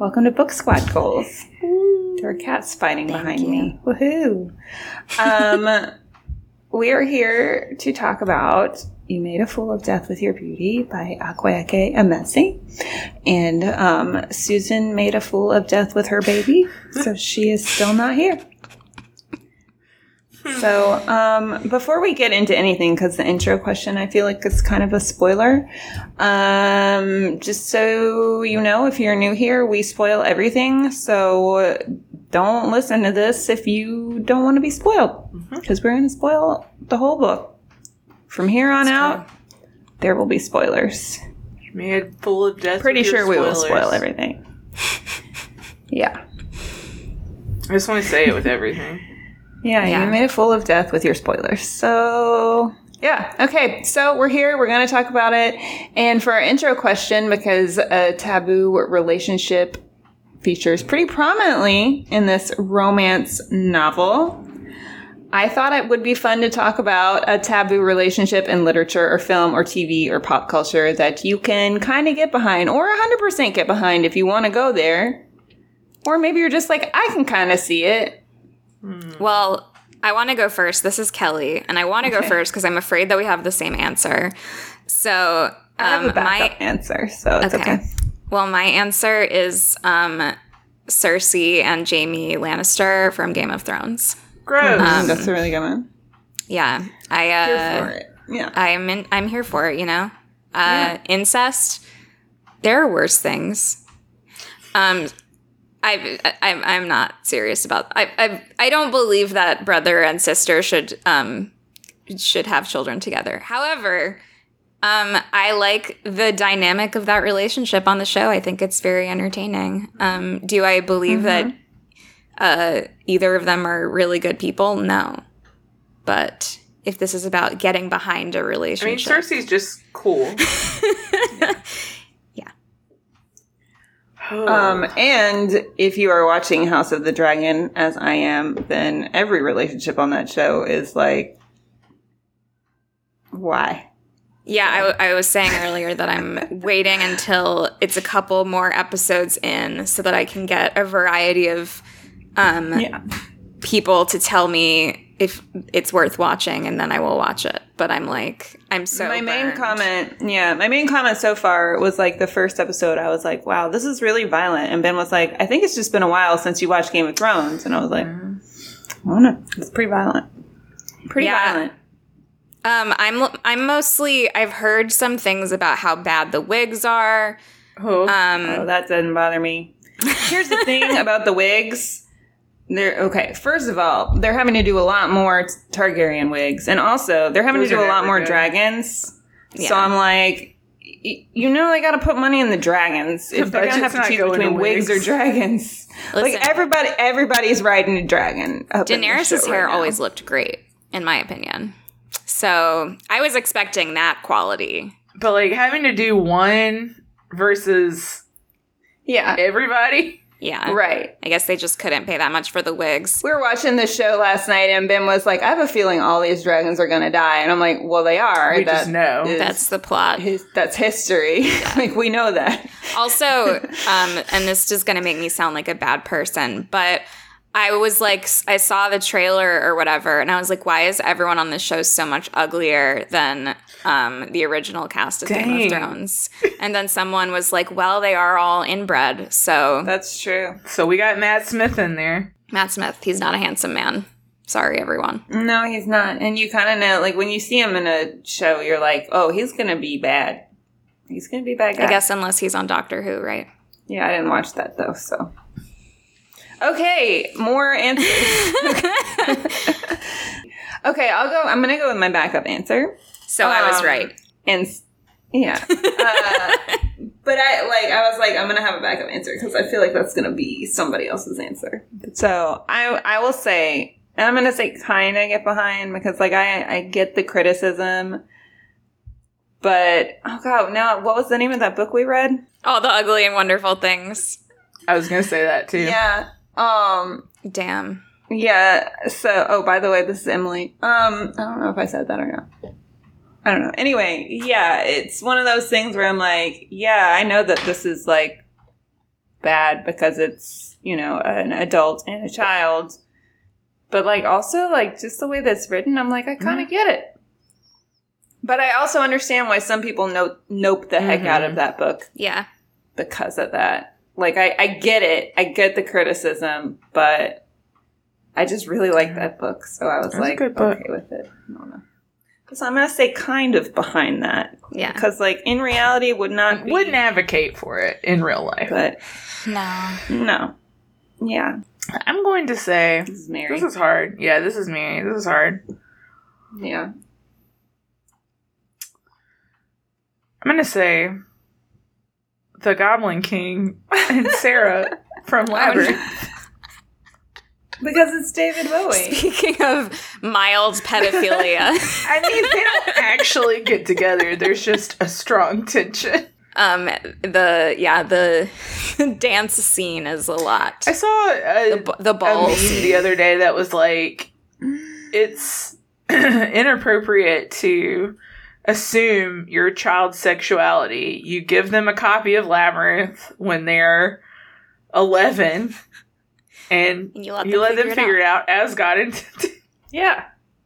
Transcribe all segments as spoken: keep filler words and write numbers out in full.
Welcome to Book Squad Goals. There are cats fighting Thank behind you. me. Woohoo! Um, we are here to talk about You Made a Fool of Death with Your Beauty by Akwaeke Emesi. And um, Susan made a fool of death with her baby, so she is still not here. So, um, before we get into anything, because the intro question I feel like is kind of a spoiler, um, just so you know, if you're new here, we spoil everything. So don't listen to this if you don't want to be spoiled, because we're going to spoil the whole book. From here on That's out, there will be spoilers. Made full of death. Pretty with your sure we will spoilers. spoil everything. Yeah. I just want to say it with everything. Yeah, Yeah. you made a fool of death with your spoilers. So, yeah. Okay, so we're here. We're going to talk about it. And for our intro question, because a taboo relationship features pretty prominently in this romance novel, I thought it would be fun to talk about a taboo relationship in literature or film or T V or pop culture that you can kind of get behind or one hundred percent get behind if you want to go there. Or maybe you're just like, I can kind of see it. Well, I want to go first. This is Kelly, and I want to Okay. go first because I'm afraid that we have the same answer. So, I have um, a backup my answer, so it's okay. Well, my answer is um, Cersei and Jaime Lannister from Game of Thrones. Gross. Um, That's a really good one. Yeah, I uh, Here for it. Yeah. I'm in, I'm here for it. You know, uh, incest. There are worse things. Um. I, I, I'm not serious about. I, I, I don't believe that brother and sister should, um, should have children together. However, um, I like the dynamic of that relationship on the show. I think it's very entertaining. Um, do I believe that uh, either of them are really good people? No, but if this is about getting behind a I mean, relationship, Cersei's just cool. Oh. Um, and if you are watching House of the Dragon, as I am, then every relationship on that show is like, why? Yeah, I, w- I was saying earlier that I'm waiting until it's a couple more episodes in so that I can get a variety of um, Yeah. people to tell me if it's worth watching, and then I will watch it. But I'm like, I'm so my main burned. comment, yeah, my main comment so far was like the first episode. I was like, wow, this is really violent. And Ben was like, I think it's just been a while since you watched Game of Thrones. And I was like, I don't know. It's pretty violent. Pretty Yeah. violent. Um, I'm I'm mostly I've heard some things about how bad the wigs are. Oh. Um, Oh, that doesn't bother me. Here's the thing about the wigs. They're okay. First of all, they're having to do a lot more Targaryen wigs, and also they're having Those to do are a lot never more good. dragons. Yeah. So I'm like, y- you know, they got to put money in the dragons if The they're gonna have budget's to not choose going to between wigs or wigs. dragons. Listen. Like everybody, everybody's riding a dragon. up in this Daenerys' show hair right now. always looked great, in my opinion. So I was expecting that quality. But, like, having to do one versus yeah, everybody. Yeah. right. I guess they just couldn't pay that much for the wigs. We were watching this show last night, and Ben was like, "I have a feeling all these dragons are gonna die," and I'm like, "Well, they are. We That just know. is- That's the plot. his, that's history. Like we know that." Also, um, and this is going to make me sound like a bad person, but I was like, I saw the trailer or whatever, and I was like, why is everyone on this show so much uglier than um, the original cast of Game of Dang. Thrones? And then someone was like, well, they are all inbred. So That's true. So we got Matt Smith in there. Matt Smith, he's not a handsome man. Sorry, everyone. No, he's not. And you kind of know, like when you see him in a show, you're like, "Oh, he's gonna be bad. He's gonna be a bad guy." I guess unless he's on Doctor Who, right? Yeah, I didn't watch that though. So, okay, more answers. Okay, I'll go. I'm gonna go with my backup answer. So I was Um, right. And s- yeah, uh, but I like I was like I'm gonna have a backup answer because I feel like that's gonna be somebody else's answer. So I I will say, and I'm gonna say kind of get behind because like I I get the criticism, but oh god, now what was the name of that book we read? All the ugly and wonderful things. I was going to say that, too. Yeah. Um. Damn. Yeah. So oh, by the way, this is Emily. Um. I don't know if I said that or not. I don't know. Anyway, yeah, it's one of those things where I'm like, yeah, I know that this is like bad because it's, you know, an adult and a child. But, like, also, like, just the way that's written, I'm like, I kind of mm-hmm. get it. But I also understand why some people nope, nope the heck mm-hmm. out of that book. Yeah. Because of that. Like, I, I get it. I get the criticism, but I just really like that book. So I was that's like, okay with it. I don't know. So I'm going to say kind of behind that. Yeah. Because, like, in reality, would not be. Wouldn't advocate for it in real life. But. No. No. Yeah. I'm going to say. This is Mary. This is hard. Yeah, this is Mary. This is hard. Yeah. I'm going to say the Goblin King and Sarah from Labyrinth. Because it's David Bowie. Speaking of mild pedophilia. I mean, they don't actually get together. There's just a strong tension. Um, the, yeah, the dance scene is a lot. I saw a, the, the ball a meme the other day that was like, it's inappropriate to assume your child's sexuality. You give them a copy of Labyrinth when they're eleven, and you let them, you let figure, them it figure it out as God intended. Yeah.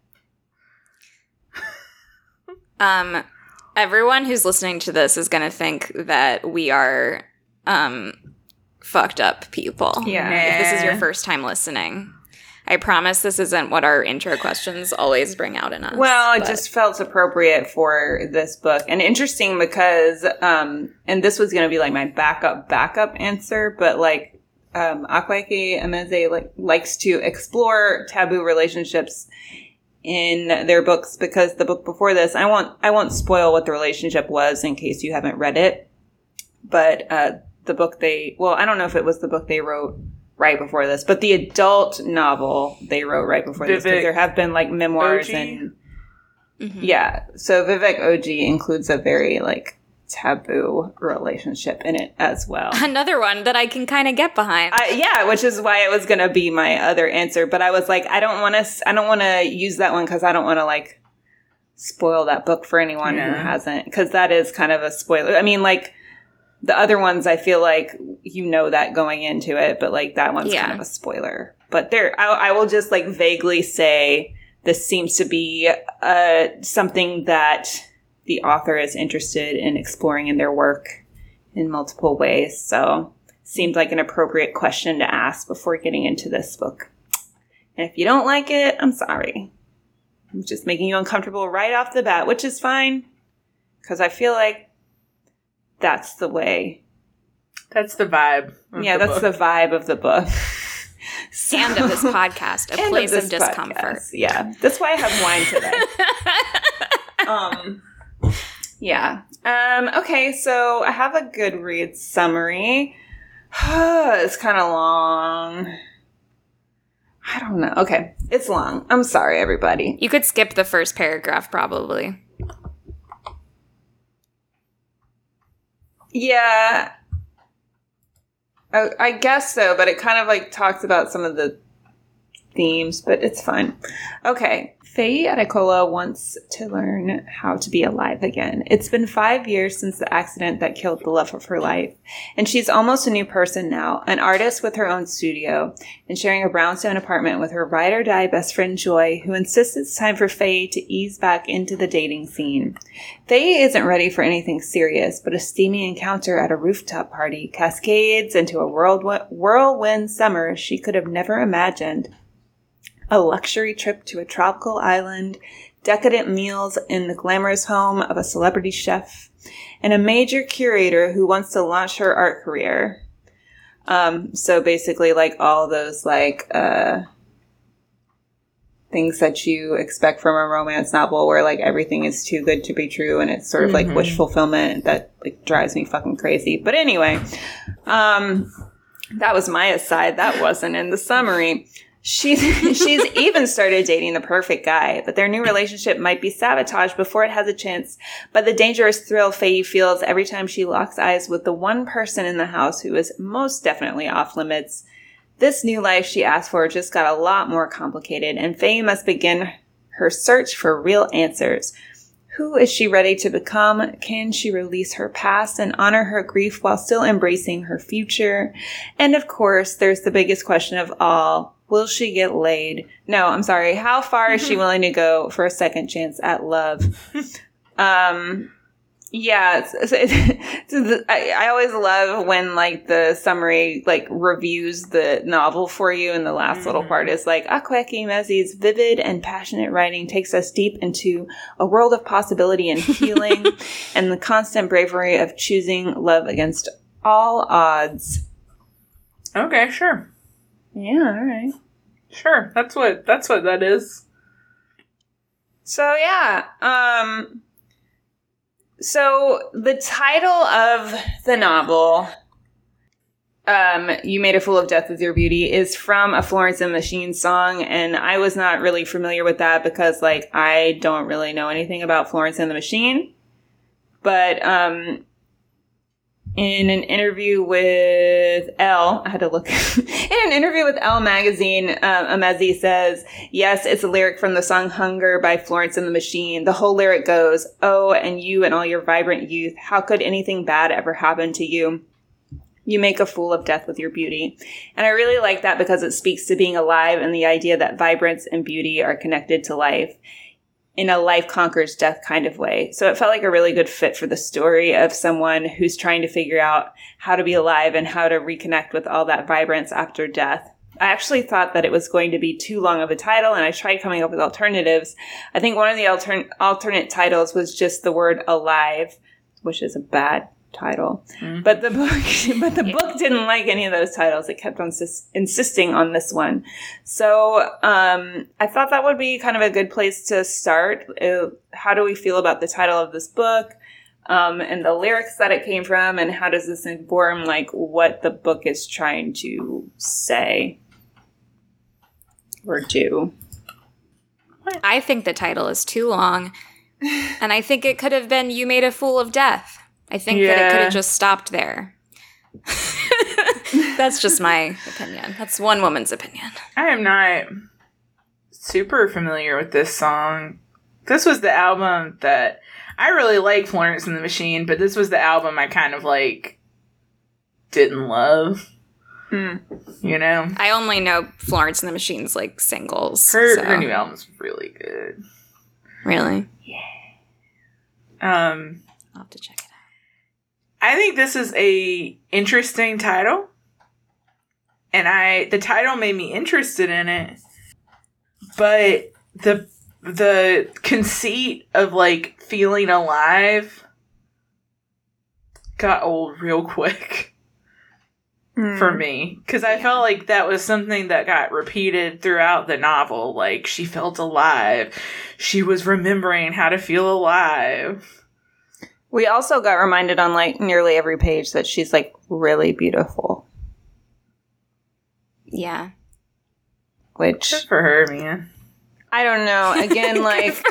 Um, everyone who's listening to this is going to think that we are um fucked up people. Yeah. Nah. If this is your first time listening. I promise this isn't what our intro questions always bring out in us. Well, but. It just felt appropriate for this book. And interesting because, um, and this was going to be like my backup, backup answer, but like, um, Akwaeke Emezi like, likes to explore taboo relationships in their books because the book before this, I won't, I won't spoil what the relationship was in case you haven't read it. But, uh, the book they, well, I don't know if it was the book they wrote right before this, but the adult novel they wrote right before Vivek this, because there have been like memoirs O G. And mm-hmm. yeah, so Vivek O G includes a very like taboo relationship in it as well. Another one that I can kind of get behind. I, yeah, which is why it was going to be my other answer, but I was like, I don't want to, I don't want to use that one because I don't want to like spoil that book for anyone yeah. who hasn't, because that is kind of a spoiler. I mean, like. The other ones, I feel like you know that going into it, but like that one's yeah. kind of a spoiler. But there, I, I will just like vaguely say this seems to be uh, something that the author is interested in exploring in their work in multiple ways. So seemed like an appropriate question to ask before getting into this book. And if you don't like it, I'm sorry. I'm just making you uncomfortable right off the bat, which is fine. Because I feel like that's the way. That's the vibe. Yeah, the that's book. The vibe of the book. So, and of this podcast, a place of, of discomfort. Podcast. Yeah, that's why I have wine today. um, yeah. Um, okay, so I have a Goodreads summary. It's kind of long. I don't know. Okay, it's long. I'm sorry, everybody. You could skip the first paragraph, probably. Yeah, I, I guess so, but it kind of like talks about some of the themes, but it's fine. Okay. Faye Adekola wants to learn how to be alive again. It's been five years since the accident that killed the love of her life, and she's almost a new person now, an artist with her own studio, and sharing a brownstone apartment with her ride-or-die best friend Joy, who insists it's time for Faye to ease back into the dating scene. Faye isn't ready for anything serious, but a steamy encounter at a rooftop party cascades into a whirlwind, whirlwind summer she could have never imagined. A luxury trip to a tropical island, decadent meals in the glamorous home of a celebrity chef, and a major curator who wants to launch her art career. Um, so basically, like, all those, like, uh, things that you expect from a romance novel where, like, everything is too good to be true, and it's sort of, mm-hmm. like, wish fulfillment that, like, drives me fucking crazy. But anyway, um, that was my aside. That wasn't in the summary. She's, she's even started dating the perfect guy, but their new relationship might be sabotaged before it has a chance by the dangerous thrill Faye feels every time she locks eyes with the one person in the house who is most definitely off limits. This new life she asked for just got a lot more complicated, and Faye must begin her search for real answers. Who is she ready to become? Can she release her past and honor her grief while still embracing her future? And of course, there's the biggest question of all. Will she get laid? No, I'm sorry. How far is she willing to go for a second chance at love? Um, yeah, it's, it's, it's, I, I always love when like the summary like reviews the novel for you, and the last mm-hmm. little part is like Akwaeke Emezi's vivid and passionate writing takes us deep into a world of possibility and healing, and the constant bravery of choosing love against all odds. Okay, sure. Yeah, all right. Sure. That's what that's what that is. So yeah, um so the title of the novel, um, You Made a Fool of Death with Your Beauty, is from a Florence and the Machine song, and I was not really familiar with that because like I don't really know anything about Florence and the Machine. But um in an interview with Elle, I had to look, in an interview with Elle magazine, um, Emezi says, yes, it's a lyric from the song Hunger by Florence and the Machine. The whole lyric goes, oh, and you and all your vibrant youth, how could anything bad ever happen to you? You make a fool of death with your beauty. And I really like that because it speaks to being alive and the idea that vibrance and beauty are connected to life in a life conquers death kind of way. So it felt like a really good fit for the story of someone who's trying to figure out how to be alive and how to reconnect with all that vibrance after death. I actually thought that it was going to be too long of a title, and I tried coming up with alternatives. I think one of the altern- alternate titles was just the word alive, which is a bad title. Mm-hmm. But the book, but the yeah. book didn't like any of those titles. It kept on sis- insisting on this one. So um, I thought that would be kind of a good place to start. Uh, how do we feel about the title of this book, um, and the lyrics that it came from, and how does this inform like what the book is trying to say or do? I think the title is too long, and I think it could have been You Made a Fool of Death. I think yeah. that it could have just stopped there. That's just my opinion. That's one woman's opinion. I am not super familiar with this song. This was the album that I really like Florence and the Machine, but this was the album I kind of like didn't love. Mm. You know? I only know Florence and the Machine's like singles. Her, so. her new album's really good. Really? Yeah. Um, I'll have to check it out. I think this is a interesting title, and I the title made me interested in it, but the the conceit of like feeling alive got old real quick mm. for me, because I felt like that was something that got repeated throughout the novel. Like, she felt alive, she was remembering how to feel alive. We also got reminded on, like, nearly every page that she's, like, really beautiful. Yeah. Which... Good for her, man. I don't know. Again, like...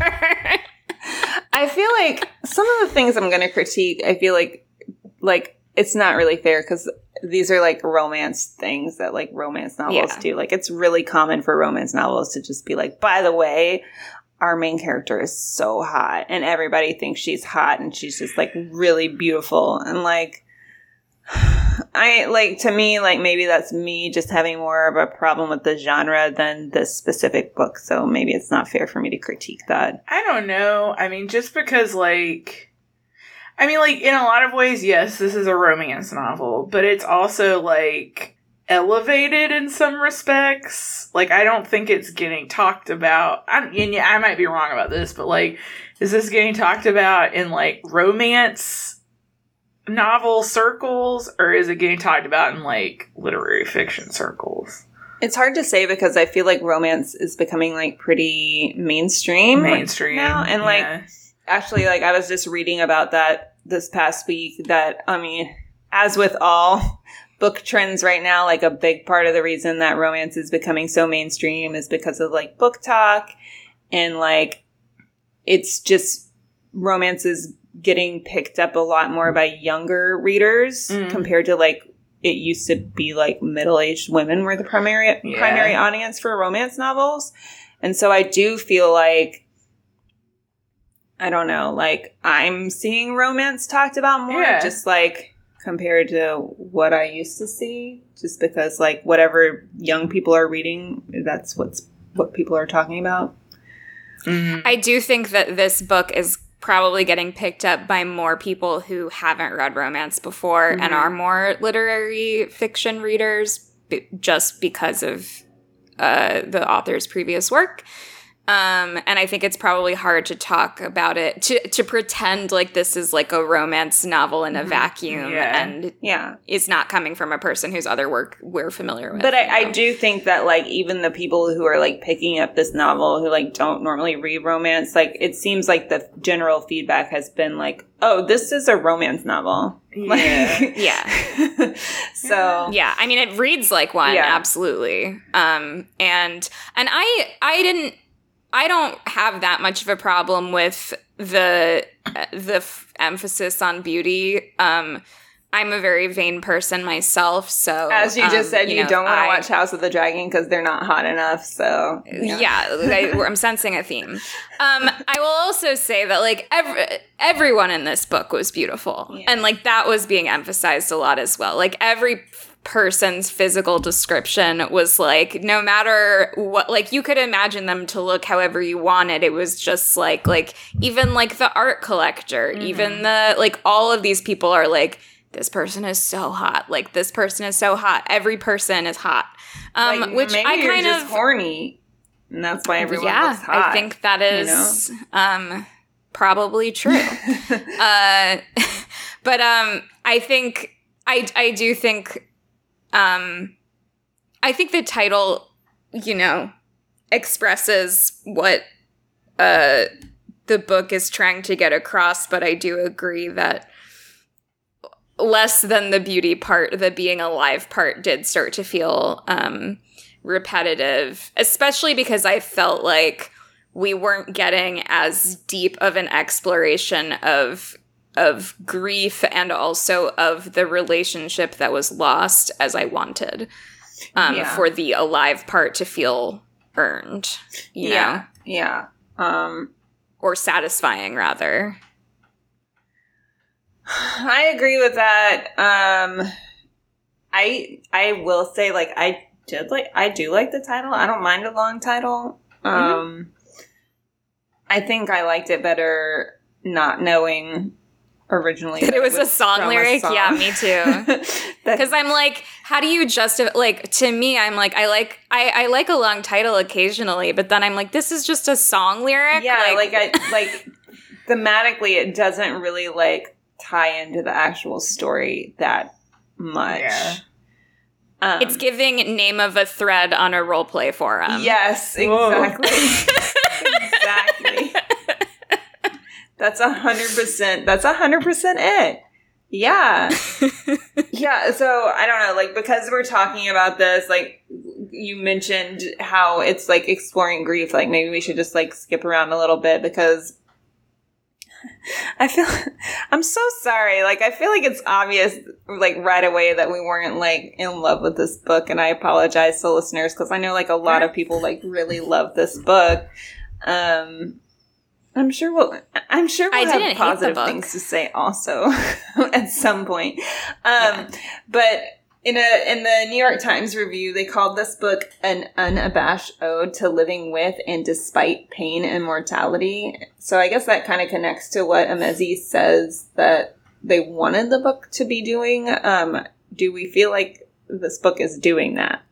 I feel like some of the things I'm going to critique, I feel like, like, it's not really fair because these are, like, romance things that, like, romance novels yeah. do. Like, it's really common for romance novels to just be like, by the way... our main character is so hot and everybody thinks she's hot and she's just like really beautiful. And like, I like, to me, like maybe that's me just having more of a problem with the genre than this specific book. So maybe it's not fair for me to critique that. I don't know. I mean, just because like, I mean, like in a lot of ways, yes, this is a romance novel, but it's also like elevated in some respects. Like, I don't think it's getting talked about. I, and yeah, I might be wrong about this, but like, is this getting talked about in like romance novel circles, or is it getting talked about in like literary fiction circles? It's hard to say because I feel like romance is becoming like pretty mainstream, mainstream now, and like yeah. actually, like I was just reading about that this past week. That I mean, as with all book trends right now, like a big part of the reason that romance is becoming so mainstream is because of like Book Talk, and like it's just romance is getting picked up a lot more by younger readers mm. compared to like it used to be like middle-aged women were the primary yeah. primary audience for romance novels. And so I do feel like I don't know, like, I'm seeing romance talked about more, Yeah. just, like, compared to what I used to see, just because, like, whatever young people are reading, that's what's what people are talking about. Mhm. I do think that this book is probably getting picked up by more people who haven't read romance before Mm-hmm. and are more literary fiction readers b- just because of uh, the author's previous work. Um, and I think it's probably hard to talk about it, to, to pretend like this is like a romance novel in a vacuum Yeah. and Yeah. is not coming from a person whose other work we're familiar with. But I, you I know? do think that, like, even the people who are, like, picking up this novel who, like, don't normally read romance, like, it seems like the general feedback has been, like, oh, this is a romance novel. Yeah. Like, Yeah. so, Yeah, I mean it reads like one, Yeah. absolutely. Um and and I I didn't I don't have that much of a problem with the the f- emphasis on beauty. Um I'm a very vain person myself, so as you just um, said, you, know, don't want to I- watch House of the Dragon because they're not hot enough, so. Yeah, I, I'm sensing a theme. Um, I will also say that like every, everyone in this book was beautiful, Yeah. and like that was being emphasized a lot as well. Like every person's physical description was like no matter what, like you could imagine them to look however you wanted. It was just like like even like the art collector, Mm-hmm. even the like all of these people are like, this person is so hot. Like this person is so hot. Every person is hot. Um, Like, which maybe I you're kind just of horny, and that's why everyone yeah, looks hot. I think that is um, probably true. uh, but um, I think I I do think um, I think the title, you know, expresses what uh, the book is trying to get across. But I do agree that less than the beauty part, the being alive part did start to feel um, repetitive, especially because I felt like we weren't getting as deep of an exploration of of grief and also of the relationship that was lost as I wanted um, Yeah. for the alive part to feel earned, you know, yeah, yeah. Um, or satisfying rather. I agree with that. Um, I I will say, like, I did like I do like the title. I don't mind a long title. Um, I think I liked it better not knowing originally That it was a song from lyric? song. Yeah, me too. That- Because I'm like, how do you justify? Like, to me, I'm like, I like, I, I like a long title occasionally, but then I'm like, this is just a song lyric. yeah, like, I like thematically, it doesn't really like tie into the actual story that much. Yeah. Um, it's giving name of a thread on a roleplay forum. yes, Whoa. exactly, exactly. That's a hundred percent. That's a hundred percent it. Yeah. Yeah. So I don't know, like, because we're talking about this, like, you mentioned how it's like exploring grief. Like, maybe we should just like skip around a little bit because I feel I'm so sorry. Like, I feel like it's obvious, like, right away that we weren't like in love with this book, and I apologize to listeners because I know like a lot of people like really love this book. Um, I'm sure we'll. I'm sure we'll I have didn't hate the positive book. things to say also at some point. Um, Yeah. But in a in the New York Times review, they called this book an unabashed ode to living with and despite pain and mortality. So I guess that kind of connects to what Amezi says that they wanted the book to be doing. Um, do we feel like this book is doing that?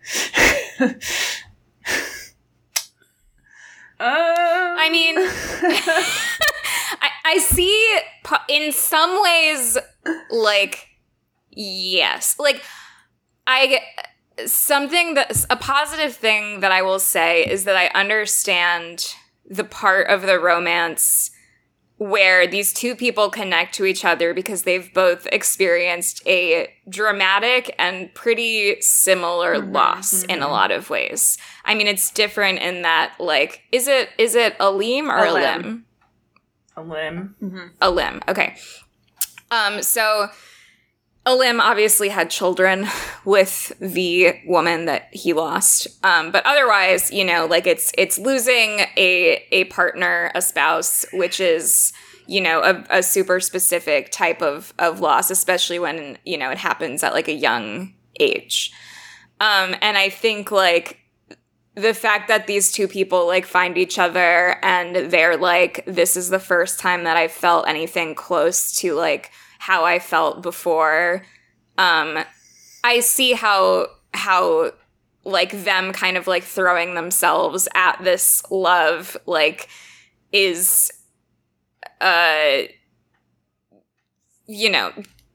Um, I mean, I, I see po- in some ways, like, yes. Like, I, something that's a positive thing that I will say is that I understand the part of the romance where these two people connect to each other because they've both experienced a dramatic and pretty similar loss in a lot of ways. I mean, it's different in that, like, is it is it a limb or A a limb. limb? a limb. A limb. Okay. Um, so Olim obviously had children with the woman that he lost. Um, but otherwise, you know, like it's it's losing a a partner, a spouse, which is, you know, a, a super specific type of, of loss, especially when, you know, it happens at like a young age. Um, and I think like the fact that these two people like find each other and they're like, this is the first time that I felt anything close to like how I felt before. Um, I see how, how like them kind of like throwing themselves at this love, like is, uh, you know,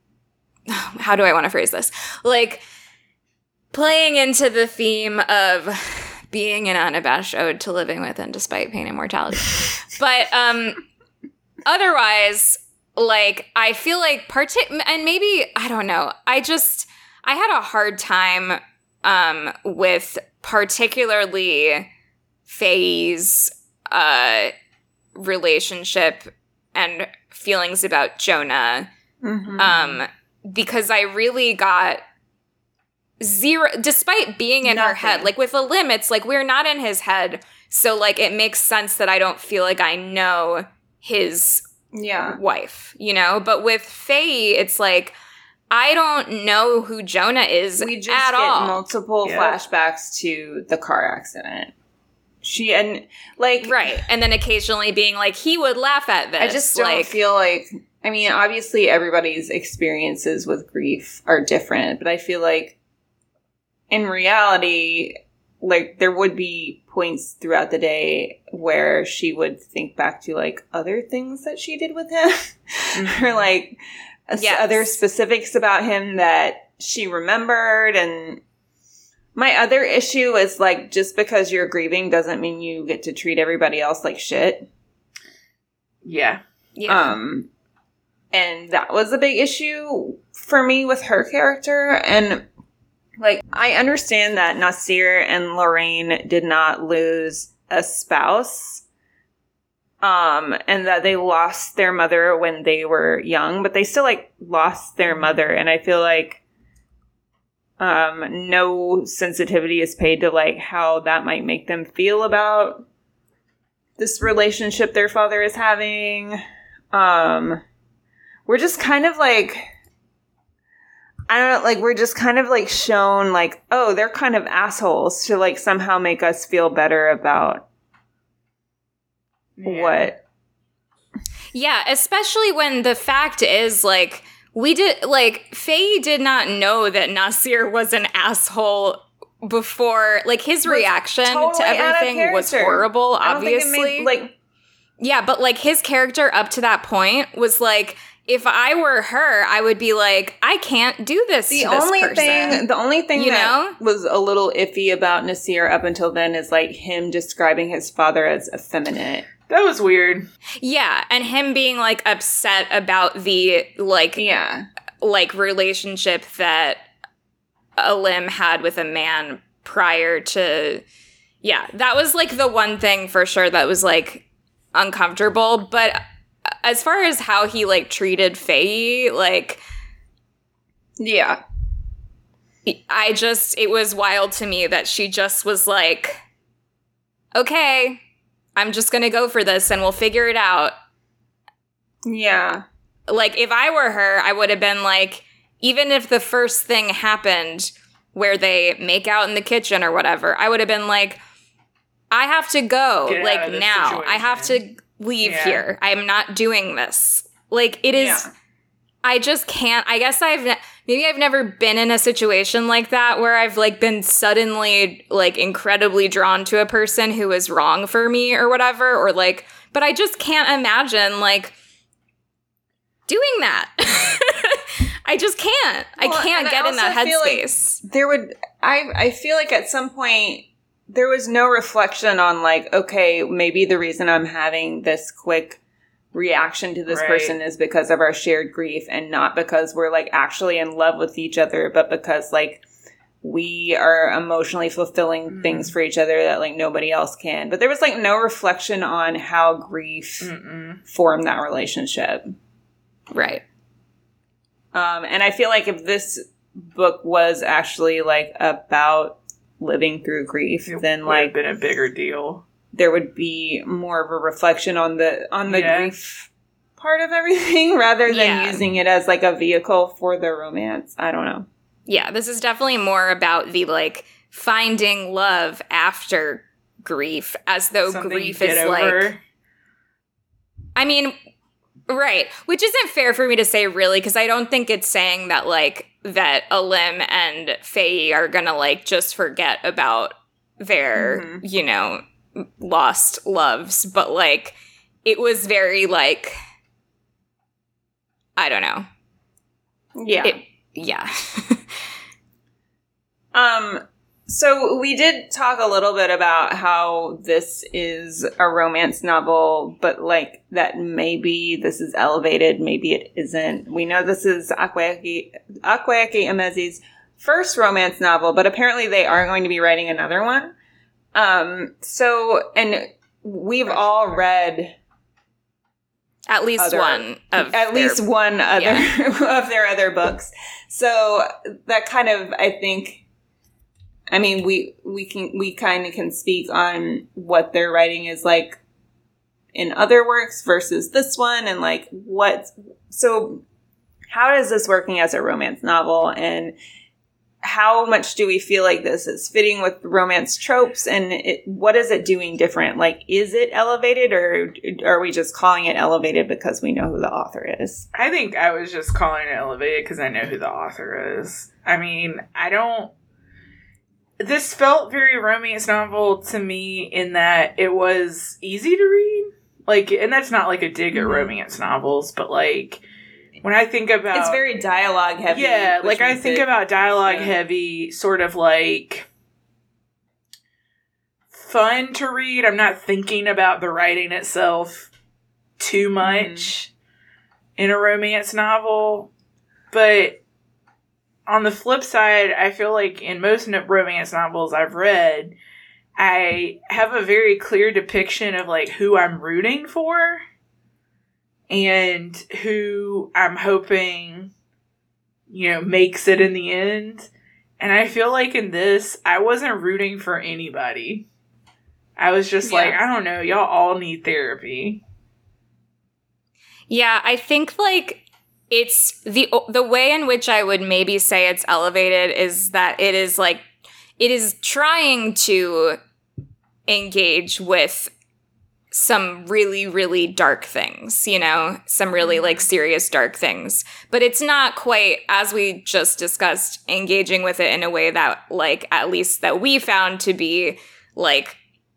how do I want to phrase this? Like playing into the theme of being an unabashed ode to living with and despite pain and mortality. But, um, otherwise, like, I feel like, partic- and maybe, I don't know, I just, I had a hard time um, with particularly Faye's uh, relationship and feelings about Jonah, Mm-hmm. um, because I really got zero, despite being in Nothing. her head, like with Olim, it's like, we're not in his head, so, like, it makes sense that I don't feel like I know his Yeah. wife, you know? But with Faye, it's like, I don't know who Jonah is We just at get all. multiple Yeah. flashbacks to the car accident. She and like Right. And then occasionally being like, he would laugh at this. I just don't like, feel like I mean, obviously everybody's experiences with grief are different, but I feel like in reality, like there would be points throughout the day where she would think back to like other things that she did with him Mm-hmm. or like s- Yes. other specifics about him that she remembered. And my other issue is like, just because you're grieving doesn't mean you get to treat everybody else like shit. Yeah. yeah. Um, and that was a big issue for me with her character. And like, I understand that Nasir and Lorraine did not lose a spouse, um, and that they lost their mother when they were young, but they still like lost their mother. And I feel like, um, no sensitivity is paid to like how that might make them feel about this relationship their father is having. Um, we're just kind of like, I don't know, like, we're just kind of like shown like, oh, they're kind of assholes to like somehow make us feel better about Yeah. what. Yeah, especially when the fact is, like, we did, like, Faye did not know that Nasir was an asshole before, like, his Was reaction totally to out of everything was character. horrible, I don't think it obviously. made, like, Yeah, but, like, his character up to that point was, like, if I were her, I would be like, I can't do this the to this only person. thing, the only thing You that know? was a little iffy about Nasir up until then is like him describing his father as effeminate. That was weird. Yeah, and him being, like, upset about the, like, Yeah. like relationship that Olim had with a man prior to, yeah, that was like the one thing for sure that was like uncomfortable. But as far as how he like treated Faye, like, Yeah. I just, it was wild to me that she just was like, okay, I'm just gonna go for this and we'll figure it out. Yeah. Like, if I were her, I would have been like, even if the first thing happened where they make out in the kitchen or whatever, I would have been like, I have to go, Get out like, of this now. I have to situation. leave Yeah. here. I am not doing this. Like, it is, Yeah. I just can't, I guess I've, ne- maybe I've never been in a situation like that where I've, like, been suddenly, like, incredibly drawn to a person who is wrong for me or whatever, or, like, but I just can't imagine, like, doing that. I just can't. Well, I can't and I get in that also feel like headspace. there would I I feel like at some point there was no reflection on like, okay, maybe the reason I'm having this quick reaction to this Right. person is because of our shared grief and not because we're like actually in love with each other, but because like we are emotionally fulfilling Mhm. things for each other that like nobody else can. But there was like no reflection on how grief Mm-mm. formed that relationship. Right. Um, and I feel like if this book was actually like about living through grief, It then would have like been a bigger deal. there would be more of a reflection on the on the Yeah. grief part of everything rather than Yeah. using it as like a vehicle for the romance. I don't know. Yeah, this is definitely more about the like finding love after grief, as though Something grief you get is like. over. I mean, right, which isn't fair for me to say really, because I don't think it's saying that like that Alim and Faye are gonna like just forget about their Mhm. you know lost loves, but like it was very like I don't know. Yeah. It, yeah. Um, so we did talk a little bit about how this is a romance novel, but like that maybe this is elevated, maybe it isn't. We know this is Akwaeke, Akwaeke Emezi's first romance novel, but apparently they are going to be writing another one. Um, so, and we've all read At least Other- one of at their- least one other Yeah. of their other books. So that kind of, I think, I mean, we we can we kind of can speak on what their writing is like in other works versus this one, and like what. So, how is this working as a romance novel, and how much do we feel like this is fitting with romance tropes, and it, what is it doing different? Like, is it elevated, or are we just calling it elevated because we know who the author is? I think I was just calling it elevated because I know who the author is. I mean, I don't. This felt very romance novel to me in that it was easy to read. Like, and that's not like a dig at Mhm. romance novels, but like when I think about It's very dialogue heavy. yeah, which like I makes think it- about dialogue yeah. heavy, sort of like fun to read. I'm not thinking about the writing itself too much in a romance novel, but on the flip side, I feel like in most no- romance novels I've read, I have a very clear depiction of like who I'm rooting for and who I'm hoping, you know, makes it in the end. And I feel like in this, I wasn't rooting for anybody. I was just Yeah. like, I don't know, y'all all need therapy. Yeah, I think like it's the the way in which I would maybe say it's elevated is that it is like it is trying to engage with some really really dark things, you know, some really like serious dark things, but it's not quite, as we just discussed, engaging with it in a way that like at least that we found to be like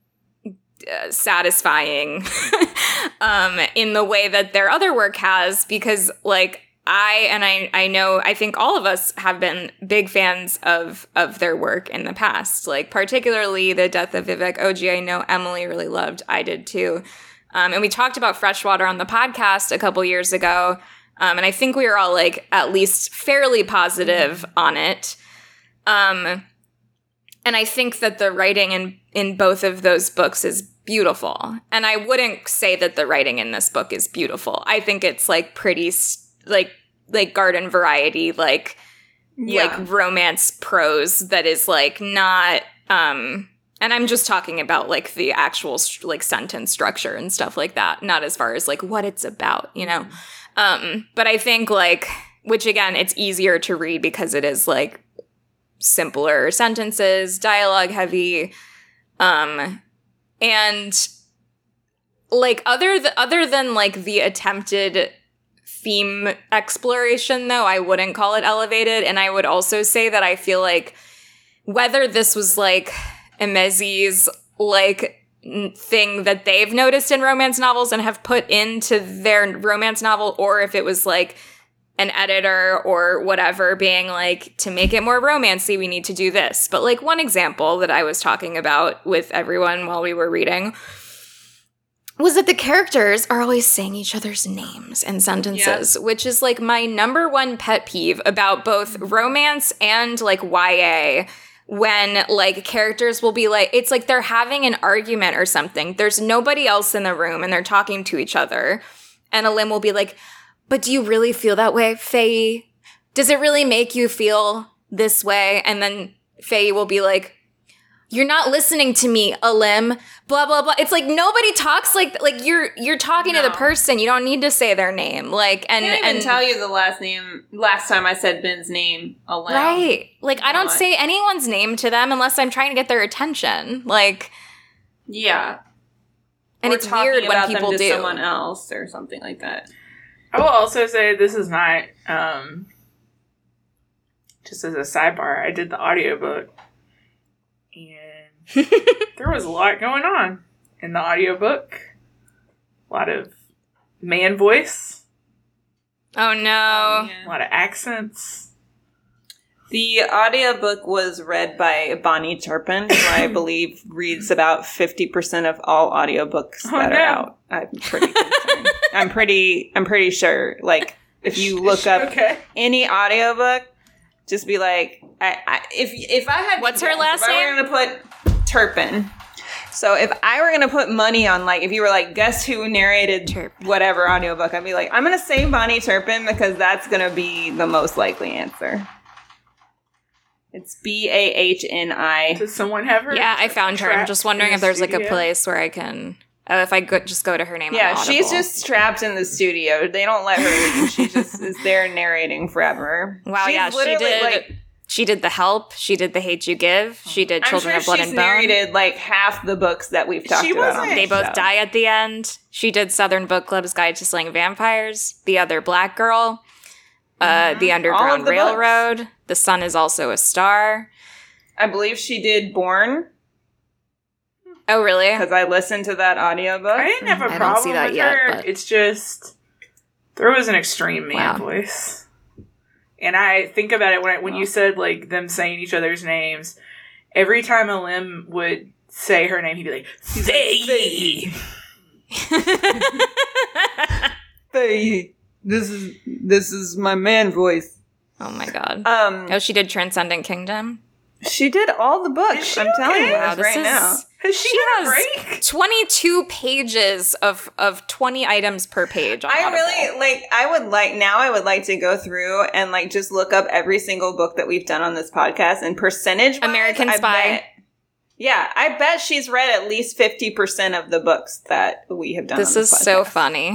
Uh, satisfying um in the way that their other work has, because like I and I I know I think all of us have been big fans of of their work in the past, like particularly The Death of Vivek Oji. I know Emily really loved. I did too. Um, and we talked about Freshwater on the podcast a couple years ago. Um, and I think we were all like at least fairly positive on it. Um, and I think that the writing in, in both of those books is beautiful. And I wouldn't say that the writing in this book is beautiful. I think it's like pretty, s- like, like garden variety, like, Yeah. like romance prose that is like not, um, and I'm just talking about like the actual st- like sentence structure and stuff like that, not as far as like what it's about, you know? Um, but I think like, which again, it's easier to read because it is like simpler sentences, dialogue heavy, um, and like other th- other than like the attempted theme exploration, though, I wouldn't call it elevated. And I would also say that I feel like whether this was like Emezi's like n- thing that they've noticed in romance novels and have put into their romance novel, or if it was like an editor or whatever being like, to make it more romancy, we need to do this. But like one example that I was talking about with everyone while we were reading was that the characters are always saying each other's names and sentences, which is like my number one pet peeve about both romance and like Y A, when like characters will be like, it's like they're having an argument or something. There's nobody else in the room and they're talking to each other. And Alim will be like, but do you really feel that way, Faye? does it really make you feel this way? And then Faye will be like, you're not listening to me, Alim, blah, blah, blah. It's like nobody talks like, like you're, you're talking No. to the person. You don't need to say their name. Like, and, I can't even and tell you the last name, last time I said Ben's name aloud. right. Like, I don't Not. say anyone's name to them unless I'm trying to get their attention. Like, Yeah. and Or it's talking weird when about people them to do. someone else or something like that. I will also say this is not, um, just as a sidebar, I did the audiobook, and there was a lot going on in the audiobook. A lot of man voice, Oh, no. a lot of accents. The audiobook was read by Bonnie Turpin, who I believe reads about fifty percent of all audiobooks Oh, that no. are out. I'm pretty concerned. I'm pretty I'm pretty sure. Like if you look up Okay. any audiobook, just be like I, I if if I had to What's her guess, last if I name? were gonna put Turpin. So if I were gonna put money on, like, if you were like, guess who narrated Turpin. whatever audiobook, I'd be like, I'm gonna say Bonnie Turpin because that's gonna be the most likely answer. It's B A H N I. Does someone have her? Yeah, I found her. I'm trapped just wondering in if the there's like a studio? place where I can. Oh, if I go, just go to her name. Yeah, on she's Audible. just trapped in the studio. They don't let her leave. She just is there narrating forever. Wow, She's yeah, she literally, did. like- She did The Help. She did The Hate You Give. She did I'm Children sure of Blood she's and Bone. narrated like half the books that we've talked She about. On wasn't- They this both show. die at the end. She did Southern Book Club's Guide to Slaying Vampires. The Other Black Girl. Uh, the Underground the books. Railroad. The Sun is Also a Star. I believe she did Born Oh, really? because I listened to that audiobook. I didn't have a I don't problem see that with yet, her. but- It's just there was an extreme man Wow. voice, and I think about it when I, when you said like them saying each other's names. Every time Alim would say her name, he'd be like, "Faye." Faye, this is this is my man voice. Oh my god. Um, Oh, she did Transcendent Kingdom. she did all the Is books. she I'm telling okay? you Wow, this this right is now. Has she, She had a has break? twenty-two pages of of twenty items per page. On I Audible. really like I would like now I would like to go through and like just look up every single book that we've done on this podcast and percentage American Spy. Yeah, I bet she's read at least fifty percent of the books that we have done. This on is this so podcast. funny.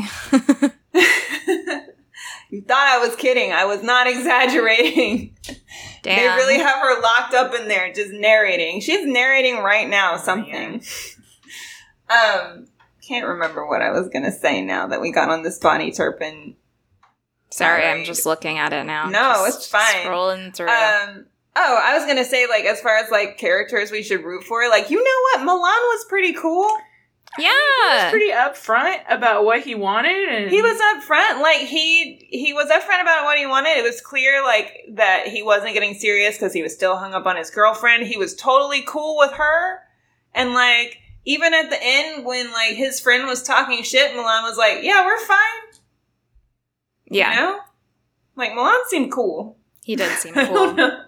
You thought I was kidding. I was not exaggerating. Damn. They really have her locked up in there just narrating. She's narrating right now something. um can't remember what I was going to say now that we got on this Bonnie Turpin. Sorry, I'm tirade. just looking at it now. No, Just it's fine. Scrolling through. Um, oh, I was gonna say, like, as far as like characters we should root for, like, you know what, Milan was pretty cool. yeah. Pretty upfront about what he wanted, and He was up front, like he he was upfront about what he wanted. It was clear, like, that he wasn't getting serious because he was still hung up on his girlfriend. He was totally cool with her, and like even at the end when like his friend was talking shit, Milan was like, "Yeah, we're fine." yeah. You know, like Milan seemed cool. He did seem I don't cool. know.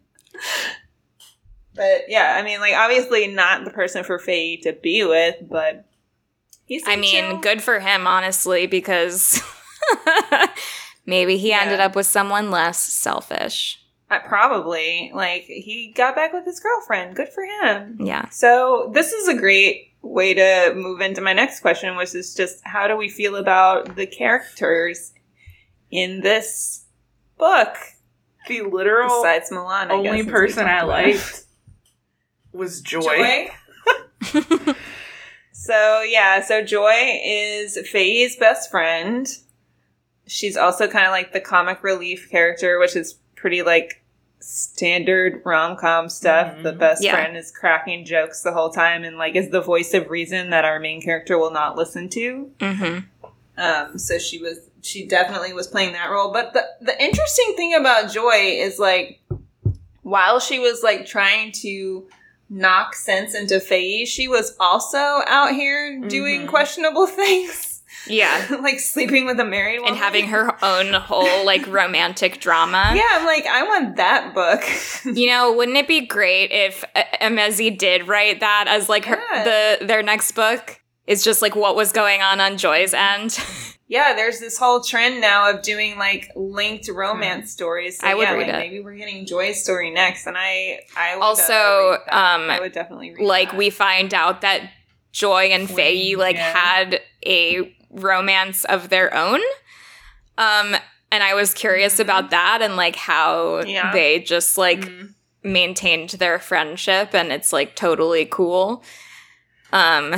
But yeah, I mean, like, obviously not the person for Faye to be with, but he's. I mean, good for him, honestly, because maybe he Yeah. ended up with someone less selfish. Uh, probably, like, he got back with his girlfriend. Good for him. Yeah. So this is a great way to move into my next question, which is just how do we feel about the characters in this book? the literal Besides Milan, I only guess, as we person I talked about. liked was Joy. Joy. So yeah, so Joy is Faye's best friend. She's also kind of like the comic relief character, which is pretty like standard rom-com stuff. Mhm. The best Yeah. friend is cracking jokes the whole time and like is the voice of reason that our main character will not listen to. Mm-hmm. Um, so she was, she definitely was playing that role. But the, the interesting thing about Joy is like, while she was like trying to knock sense into Faye, she was also out here doing Mhm. questionable things. Yeah. Like sleeping with a married woman. And having her own whole, like, romantic drama. Yeah, I'm like, I want that book. You know, wouldn't it be great if uh, Emezi did write that as, like, her, Yeah. the their next book? is just like what was going on on Joy's end. Yeah, there's this whole trend now of doing like linked romance stories. So, I would yeah, read like, it. Maybe we're getting Joy's story next, and I, I would Also, uh, read that. um, I would definitely read Like that. we find out that Joy and Faye like yeah. had a romance of their own. Um, and I was curious Mhm. about that and like how Yeah. they just like Mhm. maintained their friendship, and it's like totally cool. Um,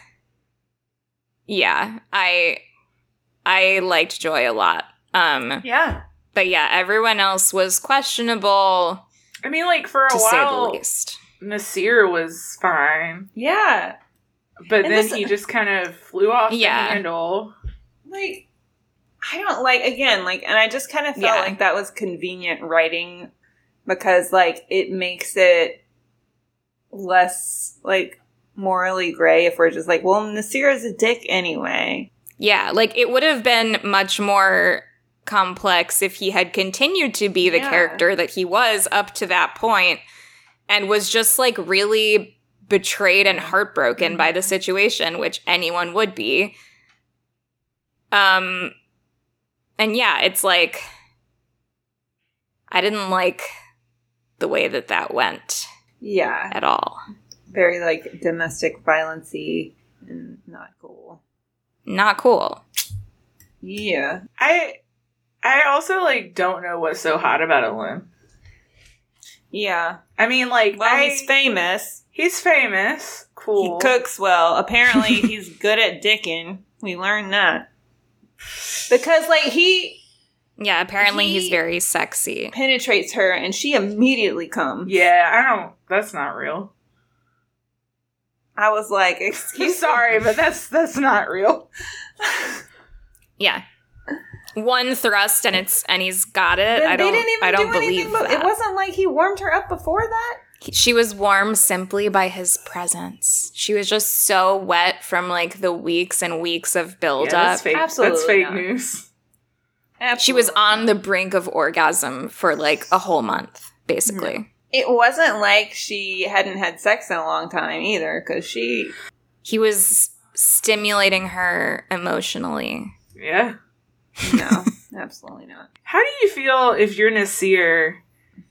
yeah, I I liked Joy a lot. Um, Yeah. but yeah, everyone else was questionable I mean, like, for a to say the while, least. Nasir was fine. yeah, But And then this- he just kind of flew off Yeah. the handle. like I don't like again like, and I just kind of felt Yeah. like that was convenient writing because like it makes it less like morally gray if we're just like, well, Nasir is a dick anyway. Yeah, like it would have been much more complex if he had continued to be the Yeah. character that he was up to that point and was just like really betrayed and heartbroken by the situation, which anyone would be. Um and yeah, it's like I didn't like the way that that went Yeah, at all. very like domestic violence-y and not cool. Not cool. Yeah. I I also, like, don't know what's so hot about Alim. Yeah. I mean, like, Well, I, he's famous. he's famous. Cool. He cooks well. Apparently, he's good at dicking. We learned that. Because, like, he Yeah, apparently he's He- very sexy. penetrates her and she immediately comes. Yeah, I don't... That's not real. I was like, I'm excuse sorry, but that's that's not real. Yeah. One thrust and it's and he's got it. But I don't they didn't even I don't do believe anything. But that. it wasn't like he warmed her up before that. He- she was warm simply by his presence. She was just so wet from like the weeks and weeks of build Yeah, up. that's fake. Absolutely that's fake not. news. She was on the brink of orgasm for like a whole month, basically. It wasn't like she hadn't had sex in a long time either, because she. He was stimulating her emotionally. Yeah. No, absolutely not. How do you feel if you're Nasir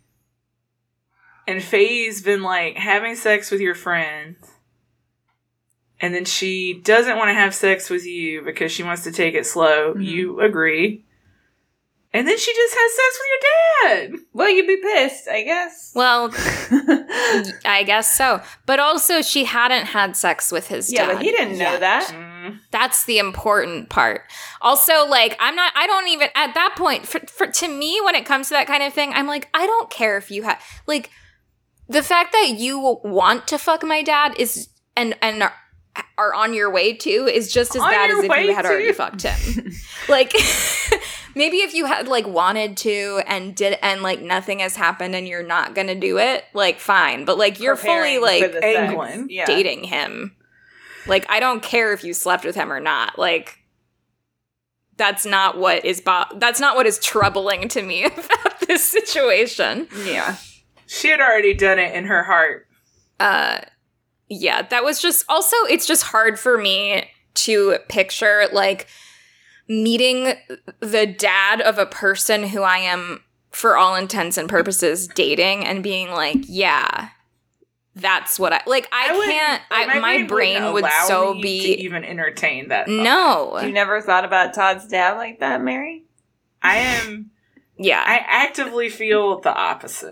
and Faye's been like having sex with your friend, and then she doesn't want to have sex with you because she wants to take it slow? Mhm. You agree. And then she just has sex with your dad. Well, you'd be pissed, I guess. Well, I guess so. But also, she hadn't had sex with his yeah, dad. but he didn't know yet. that. Mm. That's the important part. Also, like, I'm not, I don't even, at that point, for, for to me, when it comes to that kind of thing, I'm like, I don't care if you have, like, the fact that you want to fuck my dad is, and, and are, are on your way to, is just as On bad your as if way you had to? already fucked him. Like, maybe if you had, like, wanted to and did, and, like, nothing has happened and you're not gonna do it, like, fine. But, like, you're fully, Preparing like, for the sex. England. Yeah. dating him. Like, I don't care if you slept with him or not. Like, that's not what is bo- that's not what is troubling to me about this situation. Yeah. She had already done it in her heart. Uh yeah, that was just also it's just hard for me to picture like meeting the dad of a person who I am for all intents and purposes dating and being like, yeah, that's what I like. I, wouldn't- can't. like, I, my brain wouldn't would allow so me be to even entertain that. thought. no. You never thought about Todd's dad like that, Mary? I am. Yeah, I actively feel the opposite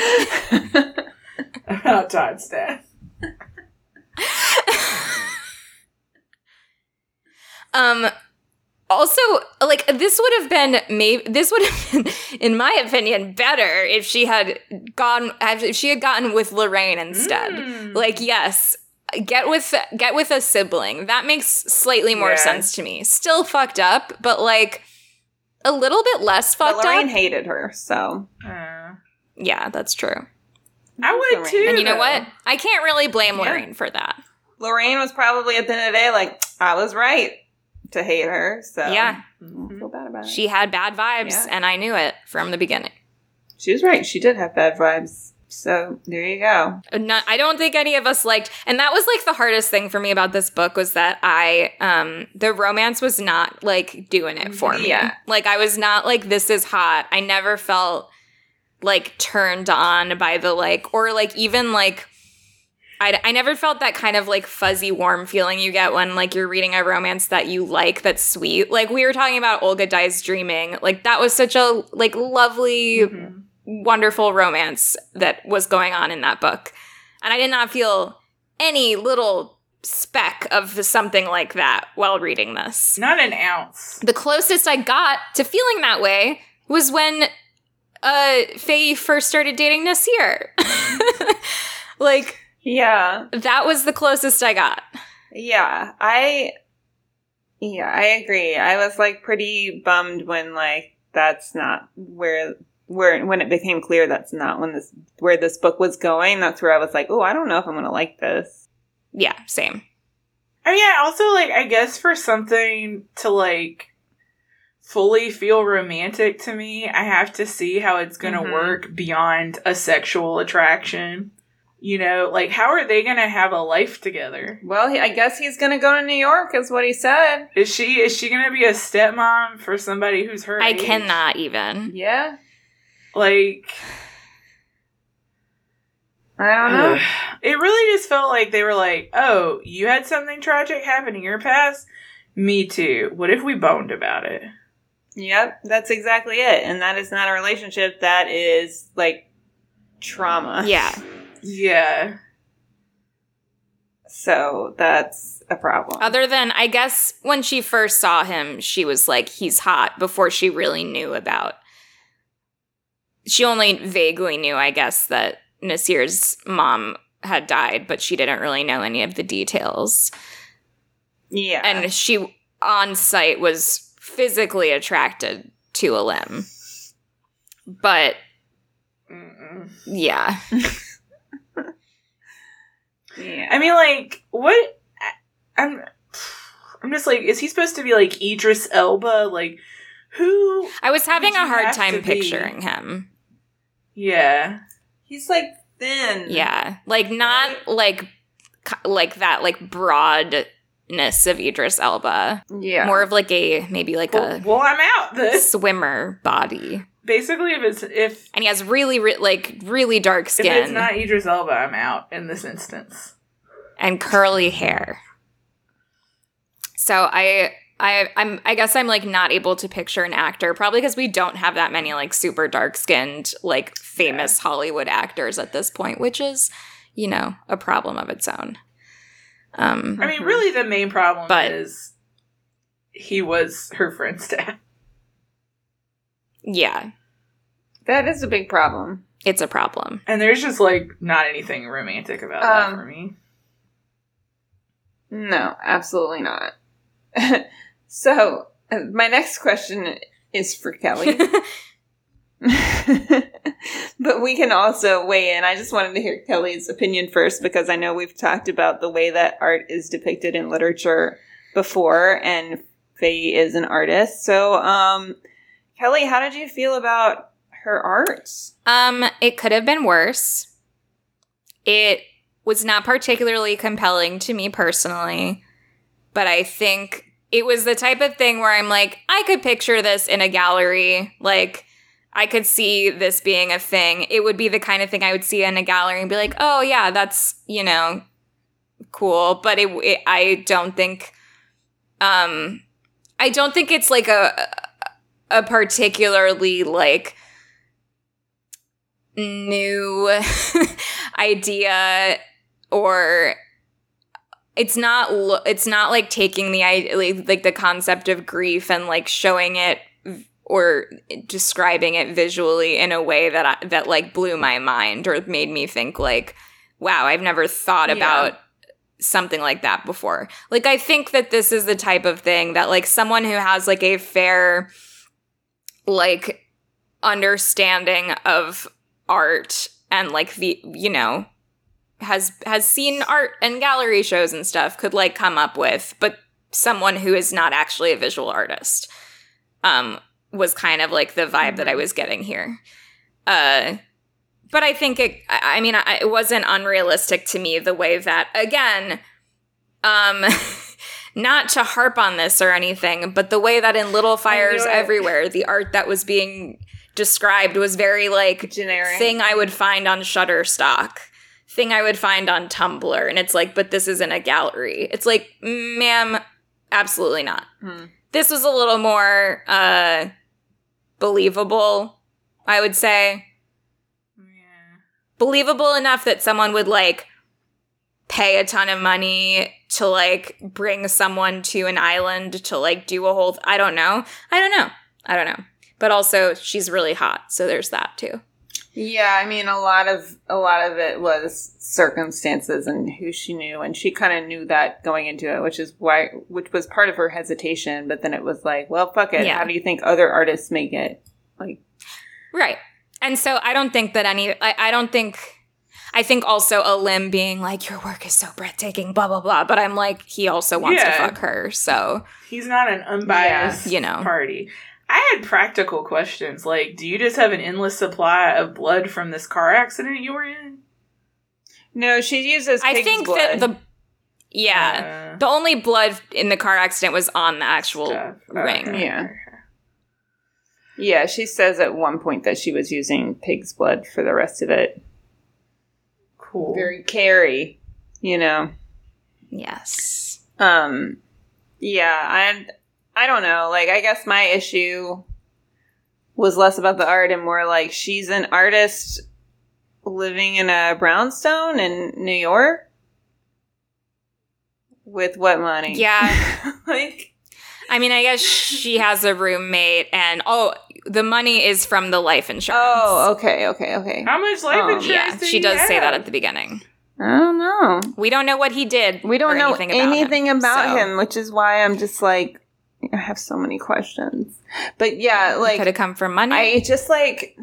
about Todd's dad. Um. Also, like this would have been maybe this would have been, in my opinion, better if she had gone if she had gotten with Lorraine instead. Mm. Like, yes, get with get with a sibling. That makes slightly more Yeah. sense to me. Still fucked up, but like a little bit less But fucked Lorraine up. hated her, so. Uh, Yeah, that's true. I would Lorraine. too. And you know though. what? I can't really blame Yeah. Lorraine for that. Lorraine was probably at the end of the day like, I was right to hate her, so. Yeah. I don't feel bad about it. She had bad vibes, Yeah. and I knew it from the beginning. She was right. She did have bad vibes. So there you go. Not, I don't think any of us liked, and that was like the hardest thing for me about this book was that I, um, the romance was not like doing it for me. Yeah. Like I was not like, this is hot. I never felt like turned on by the like, or like even like, I, I never felt that kind of like fuzzy warm feeling you get when like you're reading a romance that you like that's sweet. Like we were talking about Olga Dies Dreaming. Like that was such a like lovely, mm-hmm. wonderful romance that was going on in that book. And I did not feel any little speck of something like that while reading this. Not an ounce. The closest I got to feeling that way was when uh, Faye first started dating Nasir. Like... Yeah. That was the closest I got. Yeah. I Yeah, I agree. I was like pretty bummed when like that's not where where when it became clear that's not when this where this book was going. That's where I was like, "Oh, I don't know if I'm going to like this." Yeah, same. I mean, I also like I guess for something to like fully feel romantic to me, I have to see how it's going to mm-hmm. work beyond a sexual attraction. You know, like, how are they going to have a life together? Well, he, I guess he's going to go to New York, is what he said. Is she Is she going to be a stepmom for somebody who's her I age? cannot even. Yeah. Like... I don't know. It really just felt like they were like, oh, you had something tragic happen in your past? Me too. What if we boned about it? Yep, that's exactly it. And that is not a relationship. That is, like, trauma. Yeah. Yeah. So that's a problem. Other than, I guess, when she first saw him, she was like, he's hot, before she really knew about... She only vaguely knew, I guess, that Nasir's mom had died, but she didn't really know any of the details. Yeah. And she, on sight, was physically attracted to Alim. But, Mm-mm. yeah. Yeah. I mean, like, what? I'm, I'm just like, is he supposed to be like Idris Elba? Like, who? I was having a hard time be? picturing him. Yeah, he's like thin. Yeah, like not right? like like that, like broadness of Idris Elba. Yeah, more of like a maybe like well, a well, I'm out. This swimmer body. Basically, if it's if and he has really re- like really dark skin. If it's not Idris Elba, I'm out in this instance. And curly hair. So I I I'm I guess I'm like not able to picture an actor, probably because we don't have that many like super dark skinned like famous yeah. Hollywood actors at this point, which is, you know, a problem of its own. Um I mean, really the main problem but, is he was her friend's dad. Yeah. That is a big problem. It's a problem. And there's just, like, not anything romantic about um, that for me. No, absolutely not. So, uh, my next question is for Kelly. But we can also weigh in. I just wanted to hear Kelly's opinion first, because I know we've talked about the way that art is depicted in literature before, and Faye is an artist. So, um... Kelly, how did you feel about her art? Um, it could have been worse. It was not particularly compelling to me personally, but I think it was the type of thing where I'm like, I could picture this in a gallery. Like, I could see this being a thing. It would be the kind of thing I would see in a gallery and be like, oh yeah, that's, you know, cool. But it, it I don't think, um, I don't think it's like a... a particularly, like, new idea, or it's not, it's not, like, taking the, like, like, the concept of grief and, like, showing it or describing it visually in a way that, I, that, like, blew my mind or made me think, like, wow, I've never thought yeah. about something like that before. Like, I think that this is the type of thing that, like, someone who has, like, a fair... like understanding of art and like the, you know, has has seen art and gallery shows and stuff could like come up with, but someone who is not actually a visual artist um was kind of like the vibe mm-hmm. that I was getting here. Uh but I think it, I I mean, I, it wasn't unrealistic to me the way that, again, um, not to harp on this or anything, but the way that in Little Fires Everywhere, the art that was being described was very like generic thing I would find on Shutterstock, thing I would find on Tumblr. And it's like, but this isn't a gallery. It's like, ma'am, absolutely not. Hmm. This was a little more uh, believable, I would say. Yeah. Believable enough that someone would like pay a ton of money to like bring someone to an island to like do a whole th- I don't know. I don't know. I don't know. But also she's really hot, so there's that too. Yeah, I mean a lot of a lot of it was circumstances and who she knew, and she kind of knew that going into it, which is why which was part of her hesitation, but then it was like, well, fuck it. Yeah. How do you think other artists make it? Like Right. And so I don't think that any I, I don't think I think also a limb being like, your work is so breathtaking, blah, blah, blah. But I'm like, he also wants Yeah. to fuck her. So, He's not an unbiased Yeah, you know. party. I had practical questions. Like, do you just have an endless supply of blood from this car accident you were in? no, she uses I pig's think blood. that the, yeah, Uh, the only blood in the car accident was on the actual stuff. ring. Okay. Yeah. Yeah, she says at one point that she was using pig's blood for the rest of it. Cool. Very Carrie, you know. Yes. Um, yeah, and I don't know. Like, I guess my issue was less about the art and more like she's an artist living in a brownstone in New York with what money? Yeah. like, I mean, I guess she has a roommate and, oh, the money is from the life insurance. oh, okay, okay, okay. How much life Oh, insurance yeah, did she he does say that have? at the beginning. I don't know. We don't know what he did. We don't or know anything about anything him, about so him, which is why I'm just like, I have so many questions. But yeah, like, could have come from money. I just like,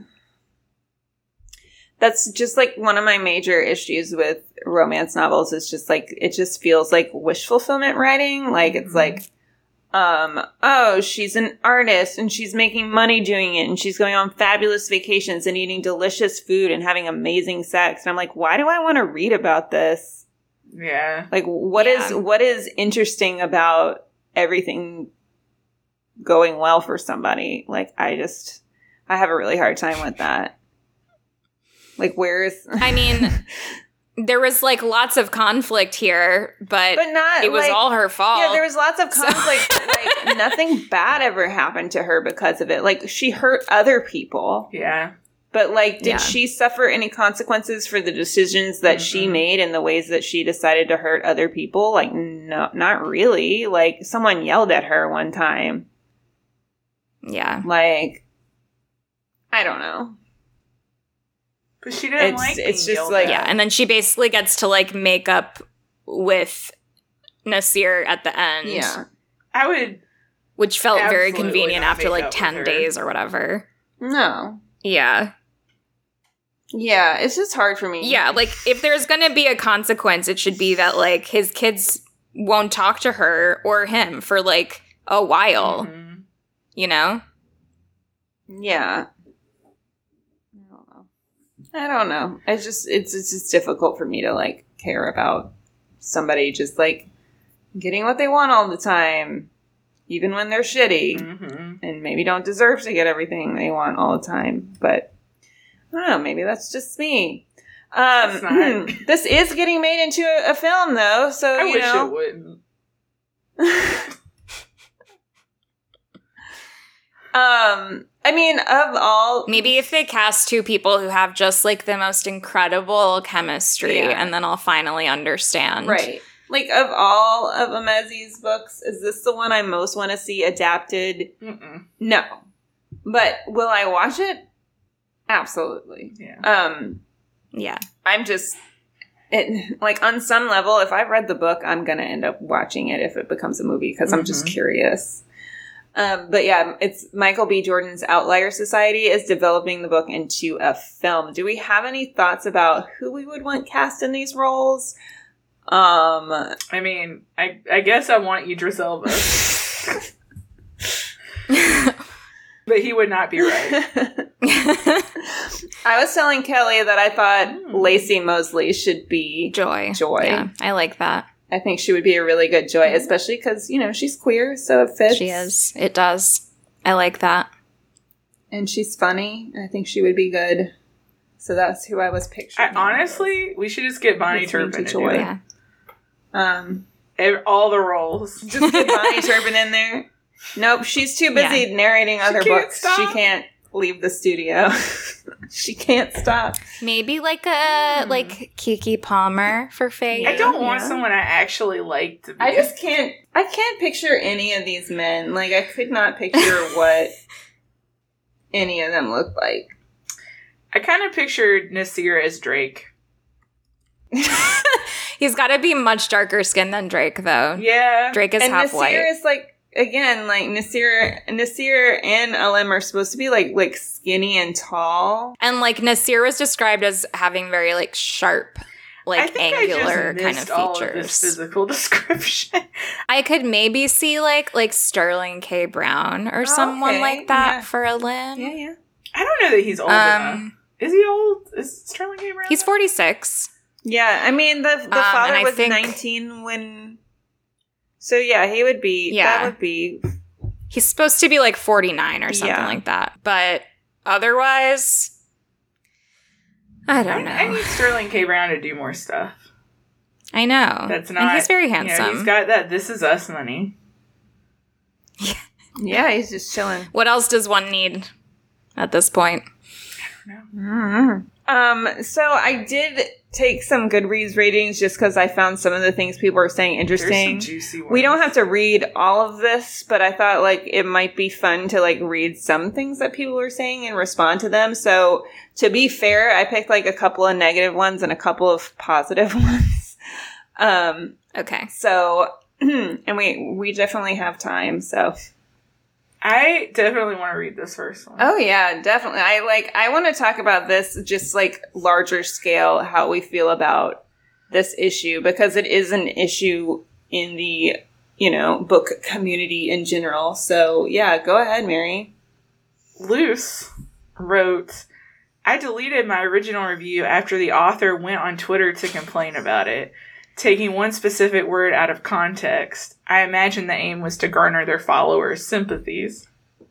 that's just like one of my major issues with romance novels is just like, it just feels like wish fulfillment writing. Like, it's Mhm. like, um, oh, she's an artist and she's making money doing it and she's going on fabulous vacations and eating delicious food and having amazing sex. And I'm like, why do I want to read about this? Yeah. Like, what is Yeah. what is interesting about everything going well for somebody? Like, I just, I have a really hard time with that. Like, where is... I mean, there was like lots of conflict here, but, but not, it was like- all her fault. Yeah, there was lots of So- conflict, but, like, nothing bad ever happened to her because of it. Like, she hurt other people. Yeah. But, like, did Yeah. she suffer any consequences for the decisions that she Mm-mm. made and the ways that she decided to hurt other people? Like, no, not really. Like, someone yelled at her one time. Yeah. Like, I don't know. But she didn't It's- like it's being just yelled like- at. Yeah. And then she basically gets to like make up with Nasir at the end. Yeah. I would... Which felt very Absolutely convenient not after make like up with ten her. days or whatever. No. Yeah. Yeah, it's just hard for me. Yeah. Like if there's going to be a consequence, it should be that like his kids won't talk to her or him for like a while, Mhm. you know? Yeah. I don't know. I don't know. It's just it's it's just difficult for me to like care about somebody just like getting what they want all the time, even when they're shitty Mhm. and maybe don't deserve to get everything they want all the time. But I don't know, maybe that's just me. Um, It's not. this is getting made into a, a film though, so I you wish know. it wouldn't. um, I mean, of all Maybe if they cast two people who have just like the most incredible chemistry, Yeah. and then I'll finally understand. right. Like, of all of Amezi's books, is this the one I most want to see adapted? Mm-mm. No. But will I watch it? Absolutely. Yeah. Um, Yeah. I'm just, it, like, on some level, if I've read the book, I'm going to end up watching it if it becomes a movie, because I'm just Mhm. curious. Um, but yeah, it's Michael B. Jordan's Outlier Society is developing the book into a film. Do we have any thoughts about who we would want cast in these roles? Um, I mean, I I guess I want Idris Elba. But he would not be right. I was telling Kelly that I thought Mm. Lacey Mosley should be Joy. Joy. Yeah, I like that. I think she would be a really good Joy, especially because, you know, she's queer, so it fits. She is. It does. I like that. And she's funny. I think she would be good. So that's who I was I, picturing. honestly, we should just get Bonnie Listening Turpin to to do Joy. it. Yeah. Um, Ev- All the roles. just get Bonnie Turpin in there. Nope, she's too busy narrating other can't books. stop. She can't leave the studio. She can't stop. Maybe like a like Kiki Palmer for Faye. I don't want Yeah. someone I actually like to be. I just can't. I can't picture any of these men. Like I could not picture what any of them look like. I kind of pictured Nasir as Drake. He's got to be much darker skinned than Drake, though. Yeah. Drake is and half Nasir white. is like again like Nasir. Nasir and Alim are supposed to be like like skinny and tall. And like Nasir was described as having very like sharp, I like think angular I just kind missed of all of features. this physical description. I could maybe see like like Sterling K. Brown or someone okay, like that yeah. for a Lynn. yeah. I don't know that he's old enough. Um, Is he old? Is Sterling K. Brown? he's forty-six. Yeah, I mean the the Um, father and I was think- nineteen when. So yeah, he would be. Yeah. That would be. He's supposed to be like forty-nine or something Yeah. like that. But otherwise, I don't know. I, I need Sterling K. Brown to do more stuff. I know. That's not. And he's very you know, handsome. he's got that This Is Us money. Yeah, he's just chilling. What else does one need at this point? Mm-hmm. Um, so I did take some Goodreads ratings just because I found some of the things people are saying There's interesting. some juicy ones. We don't have to read all of this, but I thought like it might be fun to like read some things that people are saying and respond to them. So to be fair, I picked like a couple of negative ones and a couple of positive ones. Um, Okay. so and we we definitely have time. So I definitely want to read this first one. oh yeah, definitely. I like I want to talk about this just like larger scale, how we feel about this issue, because it is an issue in the, you know, book community in general. So yeah, go ahead, Mary. Luce wrote, I deleted my original review after the author went on Twitter to complain about it, taking one specific word out of context. I imagine the aim was to garner their followers' sympathies.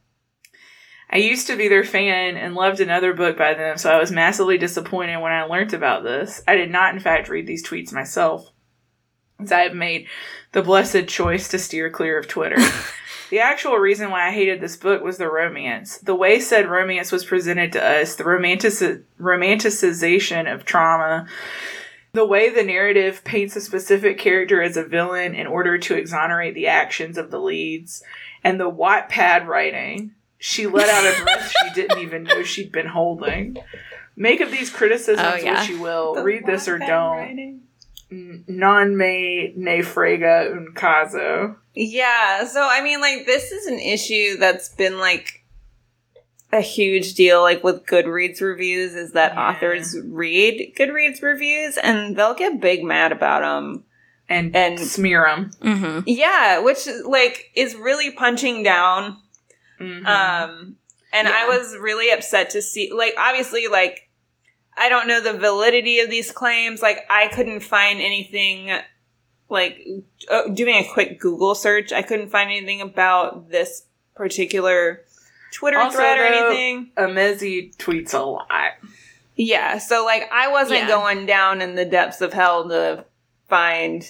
I used to be their fan and loved another book by them, so I was massively disappointed when I learnt about this. I did not, in fact, read these tweets myself, as I have made the blessed choice to steer clear of Twitter. The actual reason why I hated this book was the romance. The way said romance was presented to us, the romantic- romanticization of trauma, the way the narrative paints a specific character as a villain in order to exonerate the actions of the leads, and the Wattpad writing. She let out a breath she didn't even know she'd been holding. Make of these criticisms Oh, yeah. what you will. The Read this or Wattpad don't. writing. N- non me ne frega un caso. Yeah, so I mean, like, this is an issue that's been like a huge deal, like with Goodreads reviews, is that Yeah. authors read Goodreads reviews and they'll get big mad about them. And, And- smear them. Mm-hmm. Yeah, which like is really punching down. Mm-hmm. Um, and Yeah. I was really upset to see, like, obviously, like, I don't know the validity of these claims. Like, I couldn't find anything, like, uh, doing a quick Google search, I couldn't find anything about this particular Twitter Also, thread or though- anything. Amezi tweets a lot. Yeah, so, like, I wasn't Yeah. going down in the depths of hell to find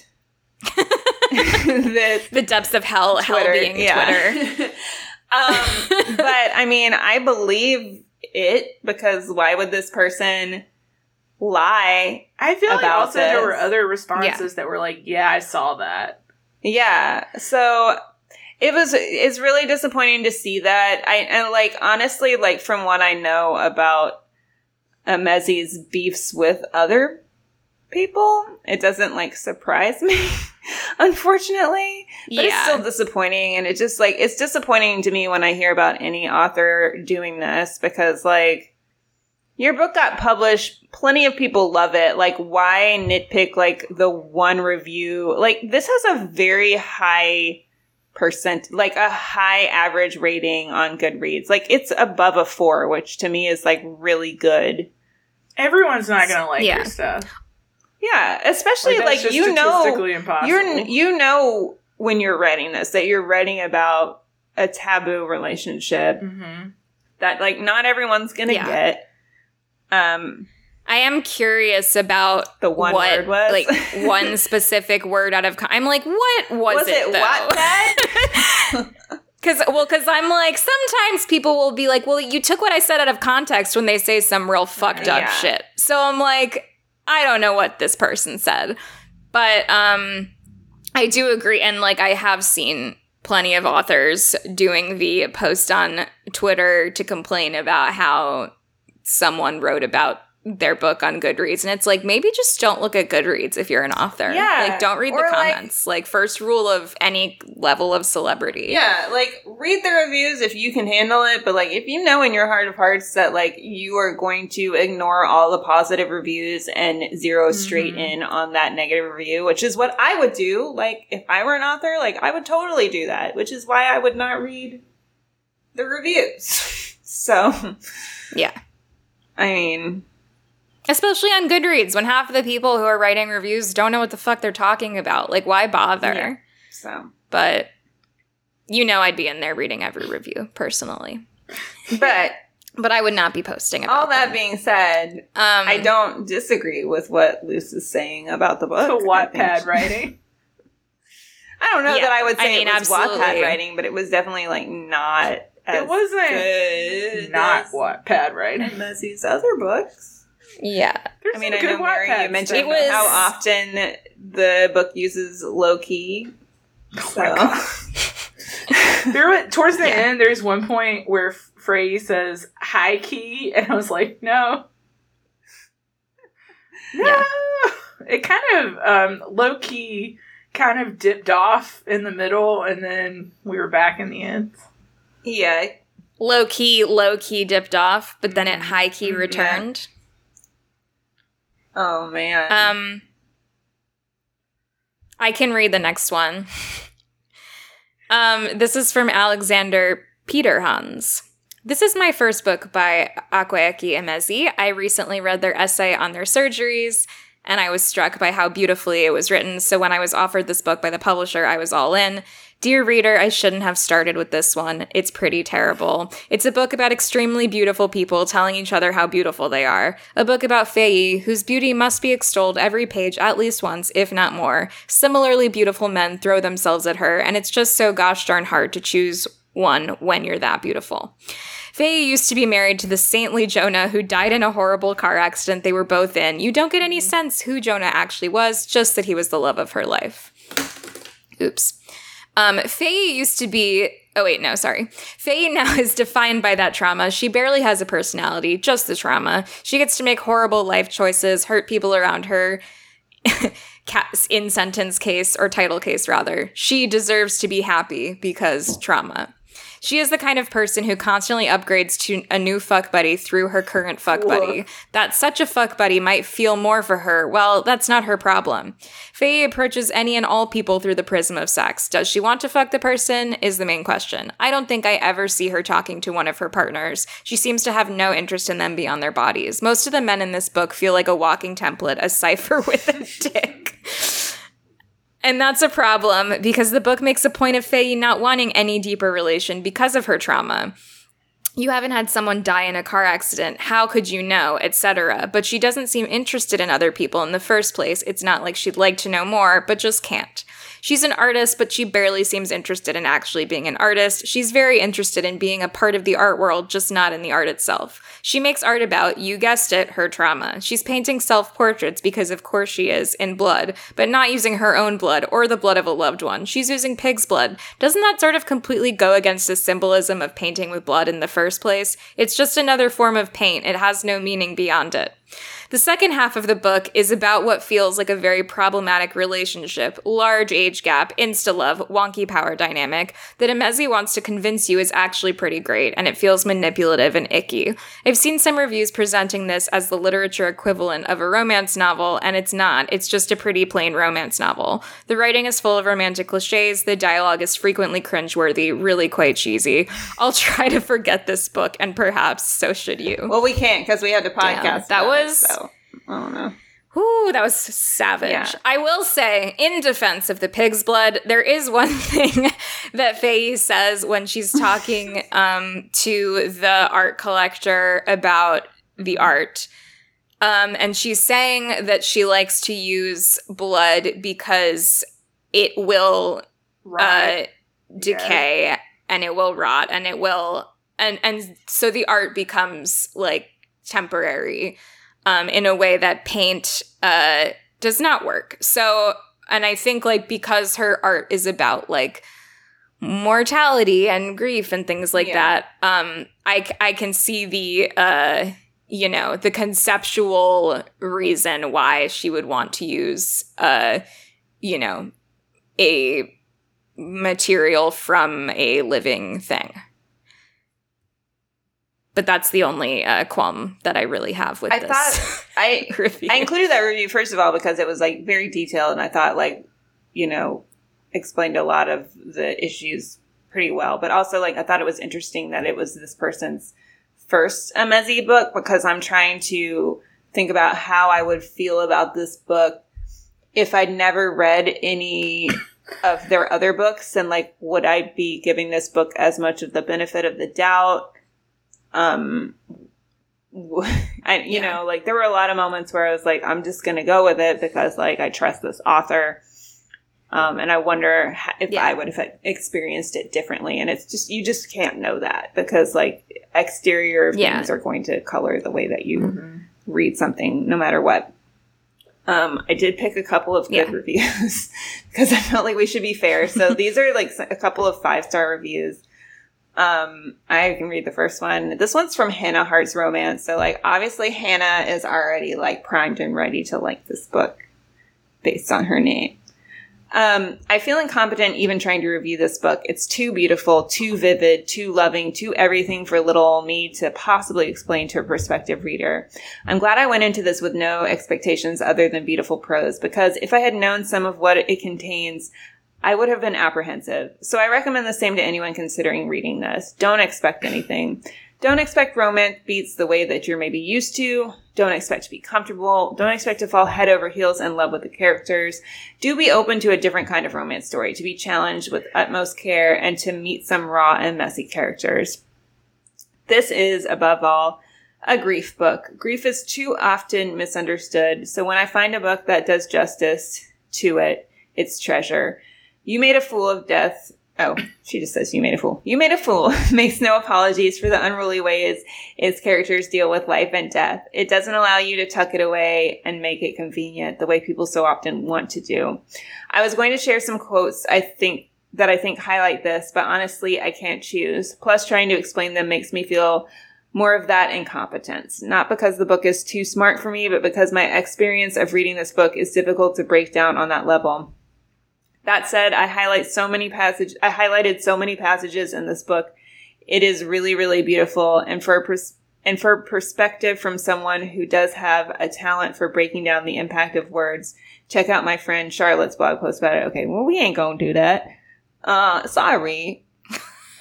this The depths of hell, hell being Twitter. um, but I mean, I believe it, because why would this person lie? I feel like About also there this. were other responses that were like, yeah, I saw that. Yeah, so it was. It's really disappointing to see that. I and like honestly, like from what I know about Amezi's beefs with other people, it doesn't like surprise me. Unfortunately, but it's Yeah. still disappointing, and it just like it's disappointing to me when I hear about any author doing this, because like your book got published, plenty of people love it. Like, why nitpick like the one review? Like, this has a very high percent, like a high average rating on Goodreads. Like it's above a four, which to me is like really good. Everyone's not gonna like Yeah. your stuff. Yeah, especially Like, like, that's just you know, statistically impossible. you're you know when you're writing this that you're writing about a taboo relationship Mm-hmm. that like not everyone's gonna Yeah. get. Um, I am curious about The one what, word was? like one specific word out of. Con- I'm like, what was, was it though? Wattpad? Because, well, because I'm like, sometimes people will be like, well, you took what I said out of context when they say some real fucked up Yeah. shit. So I'm like, I don't know what this person said. But um, I do agree. And, like, I have seen plenty of authors doing the post on Twitter to complain about how someone wrote about their book on Goodreads. And it's like, maybe just don't look at Goodreads if you're an author. Yeah. Like, don't read the Or, like- comments. Like, first rule of any level of celebrity. Yeah, like read the reviews if you can handle it, but like if you know in your heart of hearts that like you are going to ignore all the positive reviews and zero straight Mhm. in on that negative review, which is what I would do. Like if I were an author, like I would totally do that, which is why I would not read the reviews. So, Yeah. I mean, Especially on Goodreads, when half of the people who are writing reviews don't know what the fuck they're talking about. Like, why bother? Yeah. so But you know I'd be in there reading every review, personally. but But I would not be posting about all that them. being said, Um, I don't disagree with what Luce is saying about the book. To I think Wattpad she- writing. I don't know Yeah, that I would I say mean, it was absolutely. Wattpad writing, but it was definitely like not as It wasn't good not as, Wattpad writing. as these other books. Yeah. There's I mean, some I good know Mary, Wattpad you mentioned It was- how often the book uses low key. Oh my So God. There was, towards the Yeah. end, there's one point where Frey says high key, and I was like, no. No. Yeah. It kind of um, low key kind of dipped off in the middle, and then we were back in the end. yeah, Low key, low key dipped off, but then it high key Yeah. returned. oh man, Um, I can read the next one. Um, this is from Alexander Peterhans. This is my first book by Akwaeke Emezi. I recently read their essay on their surgeries, and I was struck by how beautifully it was written. So when I was offered this book by the publisher, I was all in. Dear reader, I shouldn't have started with this one. It's pretty terrible. It's a book about extremely beautiful people telling each other how beautiful they are. A book about Faye, whose beauty must be extolled every page at least once, if not more. Similarly beautiful men throw themselves at her, and it's just so gosh darn hard to choose one when you're that beautiful. Faye used to be married to the saintly Jonah who died in a horrible car accident they were both in. You don't get any sense who Jonah actually was, just that he was the love of her life. Oops. Um, Faye used to be... Oh, wait, no, sorry. Faye now is defined by that trauma. She barely has a personality, just the trauma. She gets to make horrible life choices, hurt people around her. In sentence case, or title case, rather. She deserves to be happy because trauma. She is the kind of person who constantly upgrades to a new fuck buddy through her current fuck buddy. That such a fuck buddy might feel more for her, well, that's not her problem. Faye approaches any and all people through the prism of sex. Does she want to fuck the person is the main question. I don't think I ever see her talking to one of her partners. She seems to have no interest in them beyond their bodies. Most of the men in this book feel like a walking template, a cipher with a dick. And that's a problem because the book makes a point of Faye not wanting any deeper relation because of her trauma. You haven't had someone die in a car accident. How could you know, et cetera. But she doesn't seem interested in other people in the first place. It's not like she'd like to know more, but just can't. She's an artist, but she barely seems interested in actually being an artist. She's very interested in being a part of the art world, just not in the art itself. She makes art about, you guessed it, her trauma. She's painting self-portraits because of course she is, in blood, but not using her own blood or the blood of a loved one. She's using pig's blood. Doesn't that sort of completely go against the symbolism of painting with blood in the first place? It's just another form of paint. It has no meaning beyond it. The second half of the book is about what feels like a very problematic relationship, large age gap, insta-love, wonky power dynamic that Emezi wants to convince you is actually pretty great, and it feels manipulative and icky. I've seen some reviews presenting this as the literature equivalent of a romance novel, and it's not. It's just a pretty plain romance novel. The writing is full of romantic cliches, the dialogue is frequently cringeworthy, really quite cheesy. I'll try to forget this book, and perhaps so should you. Well, we can't because we had to podcast. Damn, that was... It, so. I don't know. Ooh, that was savage. Yeah. I will say, in defense of the pig's blood, there is one thing that Faye says when she's talking um, to the art collector about the art. Um, and she's saying that she likes to use blood because it will uh, decay yeah. and it will rot and it will... And, and so the art becomes, like, temporary. Um, in a way that paint uh, does not work. So, and I think, like, because her art is about, like, mortality and grief and things like yeah. that, um, I, I can see the, uh, you know, the conceptual reason why she would want to use, uh, you know, a material from a living thing. But that's the only uh, qualm that I really have with I this thought I review. I included that review, first of all, because it was, like, very detailed, and I thought, like, you know, explained a lot of the issues pretty well. But also, like, I thought it was interesting that it was this person's first Emezi book, because I'm trying to think about how I would feel about this book if I'd never read any of their other books, and, like, would I be giving this book as much of the benefit of the doubt? Um, I, you yeah. know, like, there were a lot of moments where I was like, I'm just going to go with it because, like, I trust this author. Um, and I wonder if yeah. I would have experienced it differently. And it's just, you just can't know that because, like, exterior yeah. things are going to color the way that you mm-hmm. read something, no matter what. Um, I did pick a couple of good yeah. reviews because I felt like we should be fair. So these are, like, a couple of five-star reviews. Um, I can read the first one. This one's from Hannah Hearts Romance. So, like, obviously Hannah is already, like, primed and ready to like this book based on her name. Um, I feel incompetent even trying to review this book. It's too beautiful, too vivid, too loving, too everything for little old me to possibly explain to a prospective reader. I'm glad I went into this with no expectations other than beautiful prose, because if I had known some of what it contains, I would have been apprehensive. So I recommend the same to anyone considering reading this. Don't expect anything. Don't expect romance beats the way that you're maybe used to. Don't expect to be comfortable. Don't expect to fall head over heels in love with the characters. Do be open to a different kind of romance story, to be challenged with utmost care, and to meet some raw and messy characters. This is, above all, a grief book. Grief is too often misunderstood, so when I find a book that does justice to it, it's treasure. You made a fool of death. Oh, she just says you made a fool. You made a fool. Makes no apologies for the unruly ways its characters deal with life and death. It doesn't allow you to tuck it away and make it convenient the way people so often want to do. I was going to share some quotes I think that I think highlight this, but honestly, I can't choose. Plus, trying to explain them makes me feel more of that incompetence. Not because the book is too smart for me, but because my experience of reading this book is difficult to break down on that level. That said, I highlight so many passage. I highlighted so many passages in this book. It is really, really beautiful, and for pers- and for perspective from someone who does have a talent for breaking down the impact of words, check out my friend Charlotte's blog post about it. Okay, well, we ain't gonna do that. Uh, sorry. uh,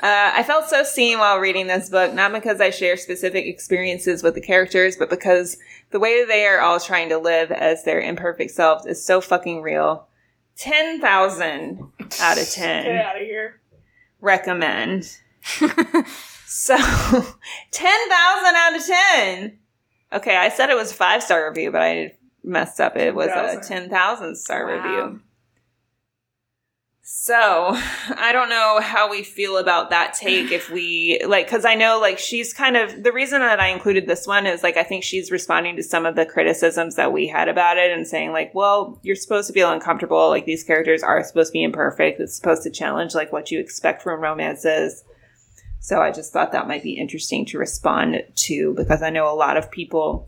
I felt so seen while reading this book, not because I share specific experiences with the characters, but because the way they are all trying to live as their imperfect selves is so fucking real. ten thousand out of ten. Get out of here. Recommend. So, ten thousand out of ten. Okay, I said it was a five-star review, but I messed up. It was a ten thousand star wow. review. So, I don't know how we feel about that take if we, like, because I know, like, she's kind of, the reason that I included this one is, like, I think she's responding to some of the criticisms that we had about it and saying, like, well, you're supposed to feel uncomfortable. Like, these characters are supposed to be imperfect. It's supposed to challenge, like, what you expect from romances. So I just thought that might be interesting to respond to, because I know a lot of people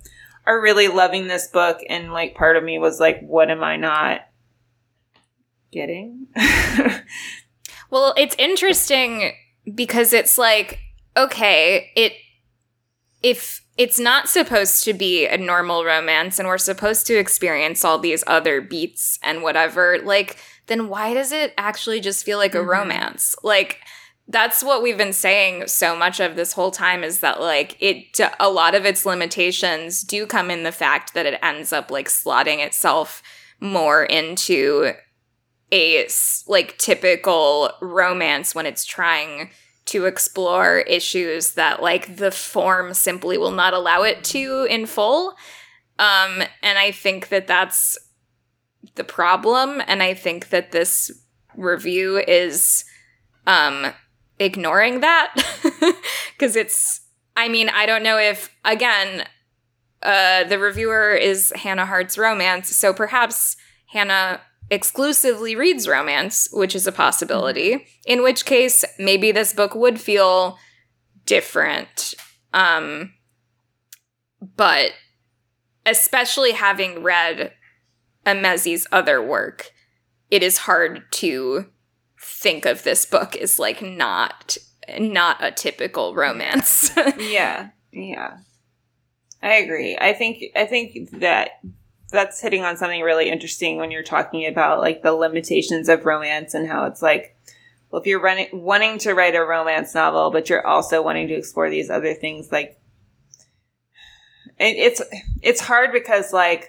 are really loving this book, and like part of me was like, what am I not getting? Well, it's interesting because it's like, okay, it if it's not supposed to be a normal romance and we're supposed to experience all these other beats and whatever, like, then why does it actually just feel like a mm-hmm. romance? Like, that's what we've been saying so much of this whole time, is that, like, it, a lot of its limitations do come in the fact that it ends up, like, slotting itself more into a, like, typical romance when it's trying to explore issues that, like, the form simply will not allow it to in full. Um, and I think that that's the problem, and I think that this review is um, ignoring that. Because it's, I mean, I don't know if, again, uh, the reviewer is Hannah Hart's Romance, so perhaps Hannah exclusively reads romance, which is a possibility, in which case maybe this book would feel different. Um, but especially having read Amezi's other work, it is hard to think of this book as like not not a typical romance. yeah, yeah, I agree. I think I think that that's hitting on something really interesting when you're talking about like the limitations of romance and how it's like, well, if you're running wanting to write a romance novel, but you're also wanting to explore these other things, like it, it's it's hard because like.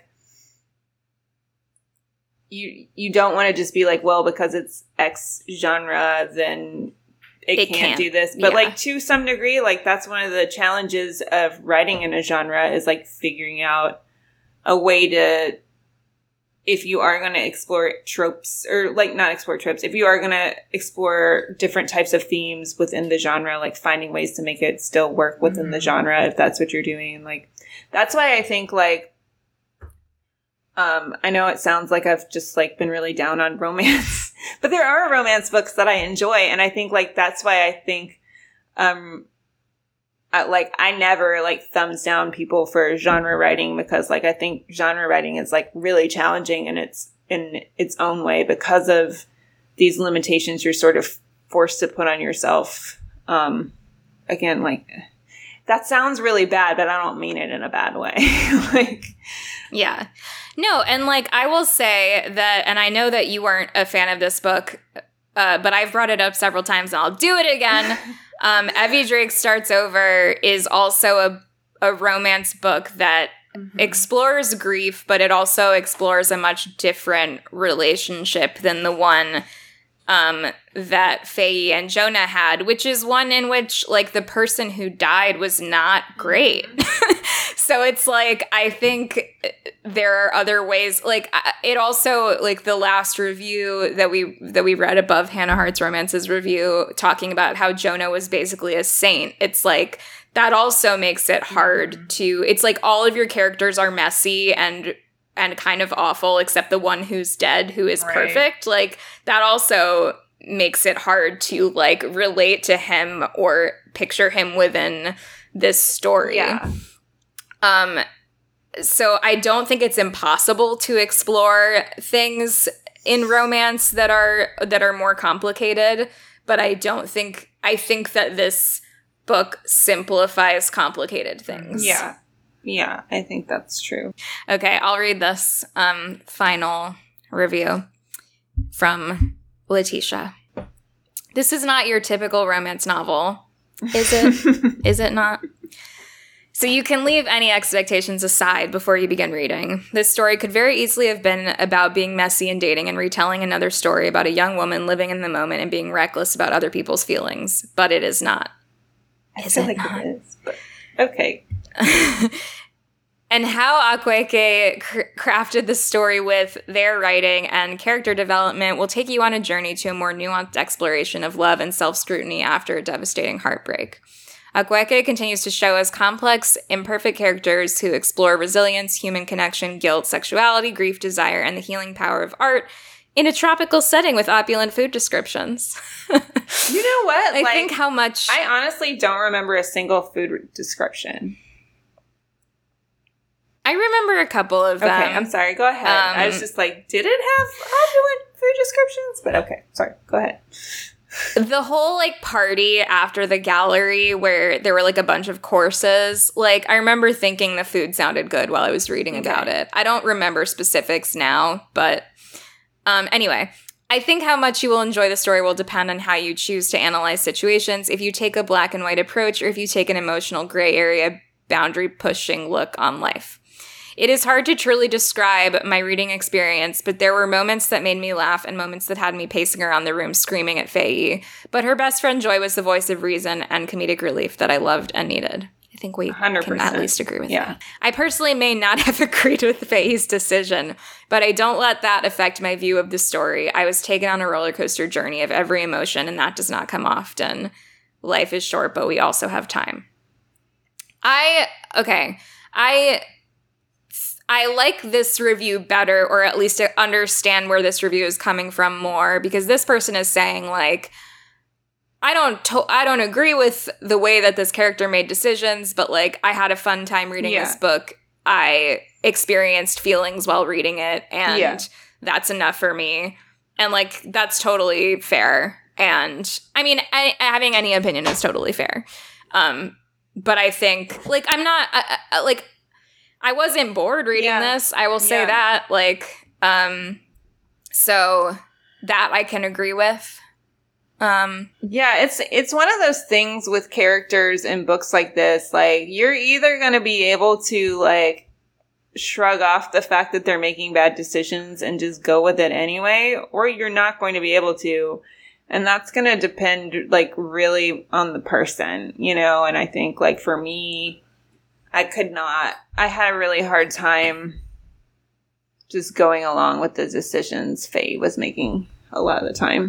You you don't want to just be like, well, because it's X genre, then it, it can't, can't do this. But, yeah. like, to some degree, like, that's one of the challenges of writing in a genre is, like, figuring out a way to, if you are going to explore tropes, or, like, not explore tropes, if you are going to explore different types of themes within the genre, like, finding ways to make it still work within mm-hmm. the genre, if that's what you're doing. Like, that's why I think, like, Um, I know it sounds like I've just, like, been really down on romance, but there are romance books that I enjoy, and I think, like, that's why I think, um, I, like, I never, like, thumbs down people for genre writing, because, like, I think genre writing is, like, really challenging in its, in its own way because of these limitations you're sort of forced to put on yourself. Um, again, like, that sounds really bad, but I don't mean it in a bad way. like, yeah. No, and, like, I will say that, and I know that you weren't a fan of this book, uh, but I've brought it up several times, and I'll do it again. um, Evie Drake Starts Over is also a, a romance book that mm-hmm. explores grief, but it also explores a much different relationship than the one um, that Faye and Jonah had, which is one in which, like, the person who died was not great. So it's like, I think there are other ways, like, it also, like, the last review that we that we read above Hannah Hart's Romances review, talking about how Jonah was basically a saint. It's like, that also makes it hard to, it's like all of your characters are messy and and kind of awful, except the one who's dead, who is right. perfect. Like, that also makes it hard to, like, relate to him or picture him within this story. Yeah. Um, so I don't think it's impossible to explore things in romance that are that are more complicated, but I don't think I think that this book simplifies complicated things. Yeah. Yeah, I think that's true. Okay, I'll read this um, final review from Letitia. This is not your typical romance novel, is it? Is it not? So you can leave any expectations aside before you begin reading. This story could very easily have been about being messy and dating and retelling another story about a young woman living in the moment and being reckless about other people's feelings, but it is not. I feel like it is, but okay. And how Akwaeke cr- crafted the story with their writing and character development will take you on a journey to a more nuanced exploration of love and self-scrutiny after a devastating heartbreak. Akwaeke continues to show us complex, imperfect characters who explore resilience, human connection, guilt, sexuality, grief, desire, and the healing power of art in a tropical setting with opulent food descriptions. You know what? I like, think how much... I honestly don't remember a single food description. I remember a couple of them. Okay, I'm sorry. Go ahead. Um, I was just like, did it have opulent food descriptions? But okay, sorry. Go ahead. The whole, like, party after the gallery where there were, like, a bunch of courses, like, I remember thinking the food sounded good while I was reading okay. about it. I don't remember specifics now, but um, anyway, I think how much you will enjoy the story will depend on how you choose to analyze situations, if you take a black and white approach or if you take an emotional gray area, boundary-pushing look on life. It is hard to truly describe my reading experience, but there were moments that made me laugh and moments that had me pacing around the room screaming at Faye. But her best friend Joy was the voice of reason and comedic relief that I loved and needed. I think we one hundred percent can at least agree with yeah. that. I personally may not have agreed with Faye's decision, but I don't let that affect my view of the story. I was taken on a roller coaster journey of every emotion, and that does not come often. Life is short, but we also have time. I, okay, I... I like this review better, or at least to understand where this review is coming from more, because this person is saying, like, I don't to- I don't agree with the way that this character made decisions, but, like, I had a fun time reading yeah. this book. I experienced feelings while reading it, and yeah. that's enough for me. And, like, that's totally fair. And, I mean, I, having any opinion is totally fair. Um, but I think, like, I'm not, I, I, like... I wasn't bored reading yeah. this. I will say yeah. that. Like, um, so that I can agree with. Um, yeah, it's it's one of those things with characters in books like this. Like, you're either going to be able to, like, shrug off the fact that they're making bad decisions and just go with it anyway, or you're not going to be able to. And that's going to depend, like, really on the person, you know? And I think, like, for me... I could not. I had a really hard time just going along with the decisions Faye was making a lot of the time.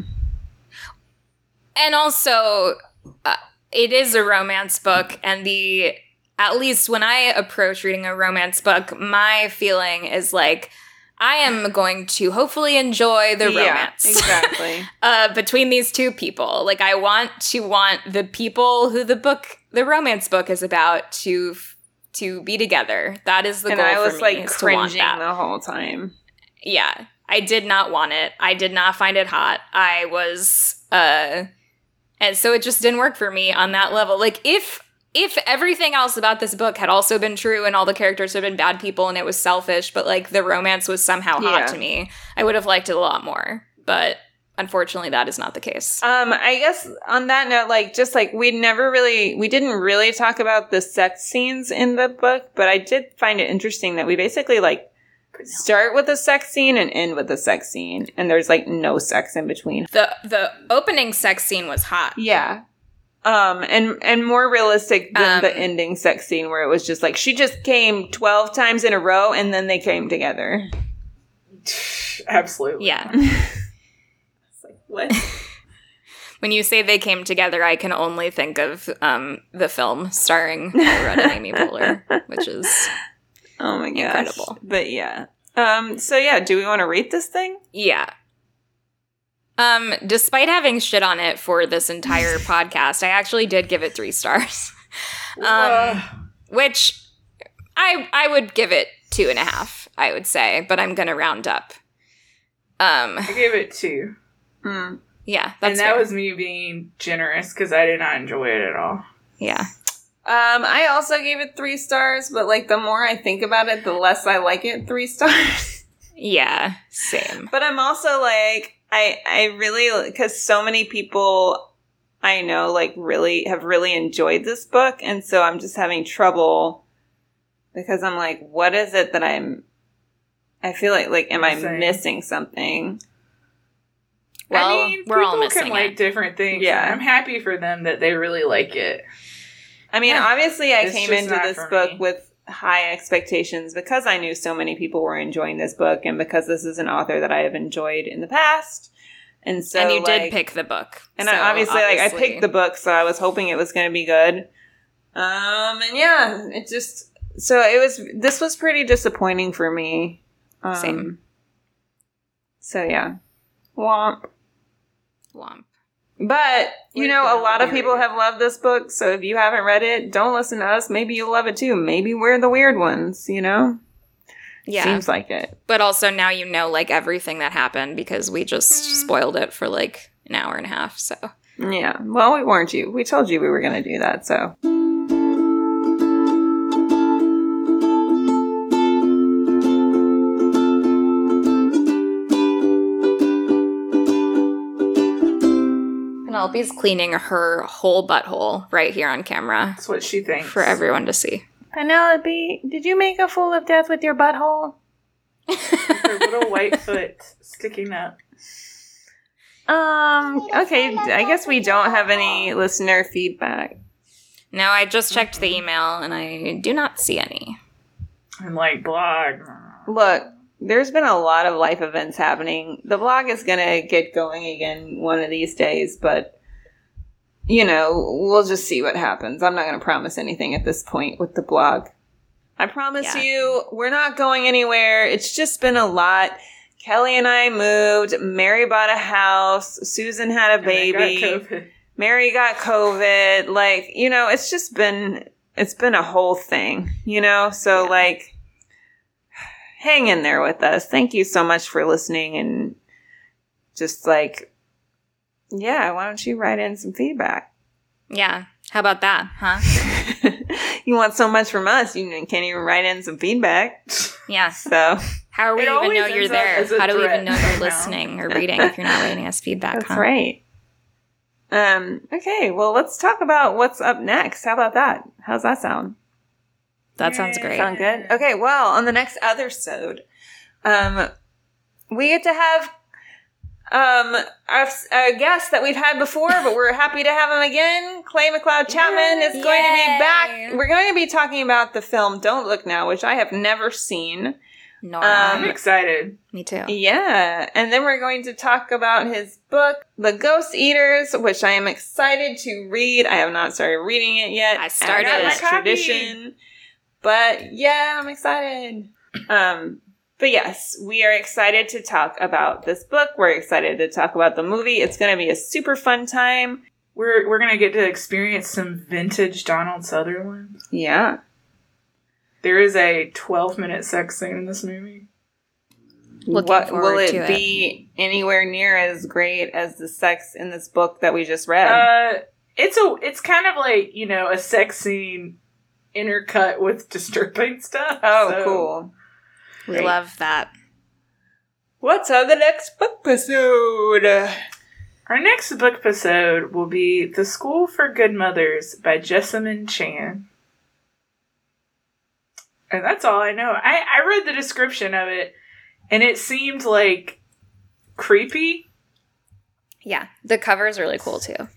And also, uh, it is a romance book, and the, at least when I approach reading a romance book, my feeling is like, I am going to hopefully enjoy the yeah, romance. Exactly. uh, between these two people. Like, I want to want the people who the book, the romance book is about to f- to be together. That is the and goal I was for me, like is cringing to want that. the whole time. Yeah, I did not want it. I did not find it hot. I was, uh, and so it just didn't work for me on that level. Like, if if everything else about this book had also been true and all the characters had been bad people and it was selfish, but like the romance was somehow hot yeah. to me, I would have liked it a lot more. But unfortunately, that is not the case. Um, I guess on that note, like, just like we never really, we didn't really talk about the sex scenes in the book, but I did find it interesting that we basically like start with a sex scene and end with a sex scene, and there's like no sex in between. The the opening sex scene was hot. Yeah. Um, and, and more realistic than Um, the ending sex scene where it was just like, she just came twelve times in a row and then they came together. Absolutely. Yeah. What? When you say they came together, I can only think of um, the film starring Paul Rudd and Amy Poehler, which is oh my gosh. incredible. But yeah. Um, so yeah, do we want to rate this thing? Yeah. Um, despite having shit on it for this entire podcast, I actually did give it three stars. um, which I I would give it two and a half, I would say, but I'm gonna round up. Um, I gave it two. Mm. Yeah, that's and that fair. was me being generous because I did not enjoy it at all. Yeah. Um, I also gave it three stars, but like the more I think about it, the less I like it. Three stars. Yeah, same. But I'm also like, I I really, because so many people I know like really have really enjoyed this book, and so I'm just having trouble because I'm like, what is it that I'm? I feel like like, am I Same. missing something? Well, I mean, we're all people missing can like it. different things. Yeah. I'm happy for them that they really like it. I mean, Yeah. obviously, I It's came just into not this for book me. with high expectations because I knew so many people were enjoying this book, and because this is an author that I have enjoyed in the past. And so, and you like, did pick the book. and so I obviously, like, I obviously- picked the book, so I was hoping it was going to be good. Um, and yeah, it just so it was. This was pretty disappointing for me. Um, Same. So yeah, womp. Womp. But, you We're know, a gonna lot of read people it. have loved this book, so if you haven't read it, don't listen to us. Maybe you'll love it too. Maybe we're the weird ones, you know? Yeah. Seems like it. But also now you know, like, everything that happened because we just spoiled it for, like, an hour and a half, so. Yeah. Well, we warned you. We told you we were going to do that, so. Penelope's cleaning her whole butthole right here on camera That's what she thinks. for everyone to see. Penelope, did you make a fool of death with your butthole? Her little white foot sticking up. Um, okay, I guess we don't have any listener feedback. No, I just checked the email and I do not see any. And like blog. Look, there's been a lot of life events happening. The blog is going to get going again one of these days, but, you know, we'll just see what happens. I'm not going to promise anything at this point with the blog. I promise Yeah. you, we're not going anywhere. It's just been a lot. Kelly and I moved. Mary bought a house. Susan had a And I got baby. COVID. Mary got COVID. Like, you know, it's just been, it's been a whole thing, you know? So, Yeah. like, hang in there with us. Thank you so much for listening and just, like, yeah, why don't you write in some feedback? Yeah. How about that, huh? You want so much from us, you can't even write in some feedback. Yeah. So, How do we It even always know ends you're up there? as a How do we threat even know you're somehow. listening or reading if you're not writing us feedback, that's huh? right. Um, okay, well, let's talk about what's up next. How about that? How's that sound? That sounds great. Sound good? Okay, well, on the next other sode, um, we get to have um a, a guest that we've had before, but we're happy to have him again. Clay McLeod Chapman is going to be Yay. back. We're going to be talking about the film Don't Look Now, which I have never seen. No, I'm Um, excited. me too. Yeah, and then we're going to talk about his book, The Ghost Eaters, which I am excited to read. I have not started reading it yet. I started As it. is tradition, but yeah, I'm excited. Um, but yes, we are excited to talk about this book. We're excited to talk about the movie. It's going to be a super fun time. We're we're gonna get to experience some vintage Donald Sutherland. Yeah. There is a twelve minute sex scene in this movie. Looking what forward will it to it. be anywhere near as great as the sex in this book that we just read? Uh, it's a it's kind of like, you know, a sex scene intercut with disturbing stuff. oh, so- cool. We Great. love that. What's on the next book episode? Our next book episode will be The School for Good Mothers by Jessamine Chan. And that's all I know. I, I read the description of it, and it seemed like creepy. Yeah. The cover is really cool too.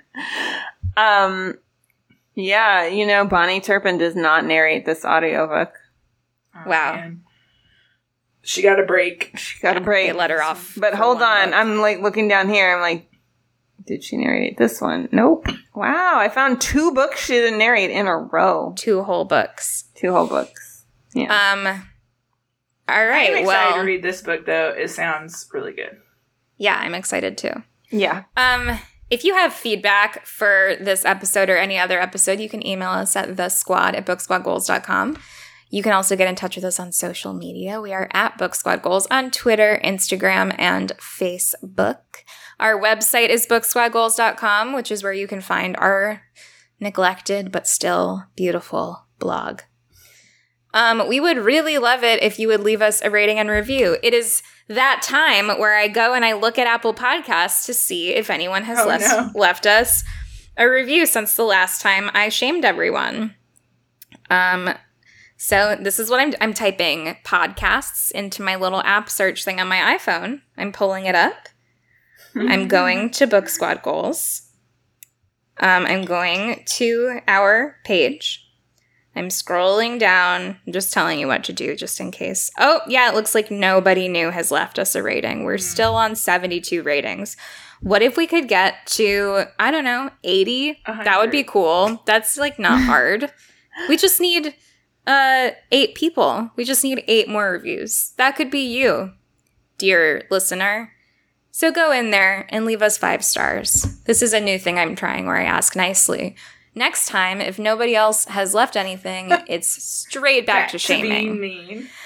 Um, yeah, you know, Bonnie Turpin does not narrate this audiobook. Oh, Wow. man. She got a break. She got a break. They let her off. But for hold one on, book. I'm like looking down here. I'm like, did she narrate this one? Nope. Wow, I found two books she didn't narrate in a row. Two whole books. Two whole books. Yeah. Um. All I'm right. excited Well, to read this book, though. It sounds really good. yeah, I'm excited too. yeah. Um, if you have feedback for this episode or any other episode, you can email us at the squad at book squad goals dot com. You can also get in touch with us on social media. We are at Book Squad Goals on Twitter, Instagram, and Facebook. Our website is book squad goals dot com, which is where you can find our neglected but still beautiful blog. Um, we would really love it if you would leave us a rating and review. It is that time where I go and I look at Apple Podcasts to see if anyone has Oh, left, no. left us a review since the last time I shamed everyone. Um, so this is what I'm I'm typing podcasts into my little app search thing on my iPhone. I'm pulling it up. I'm going to Book Squad Goals. Um, I'm going to our page. I'm scrolling down. I'm just telling you what to do just in case. Oh, yeah, it looks like nobody new has left us a rating. We're still on seventy-two ratings. What if we could get to, I don't know, eighty? That would be cool. That's like not hard. We just need uh eight people. We just need eight more reviews. That could be you, dear listener. So go in there and leave us five stars. This is a new thing I'm trying where I ask nicely. Next time, if nobody else has left anything, it's straight back, to being shaming. mean.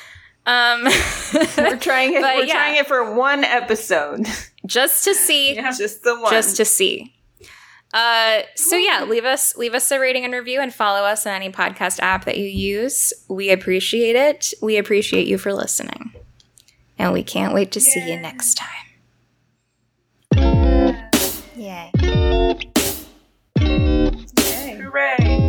Um, We're trying it. But We're yeah. trying it for one episode. just to see. Yeah. Just the one. Just to see. Uh, so yeah, leave us leave us a rating and review and follow us on any podcast app that you use. We appreciate it. We appreciate you for listening. And we can't wait to see you next time. Yay. Hooray.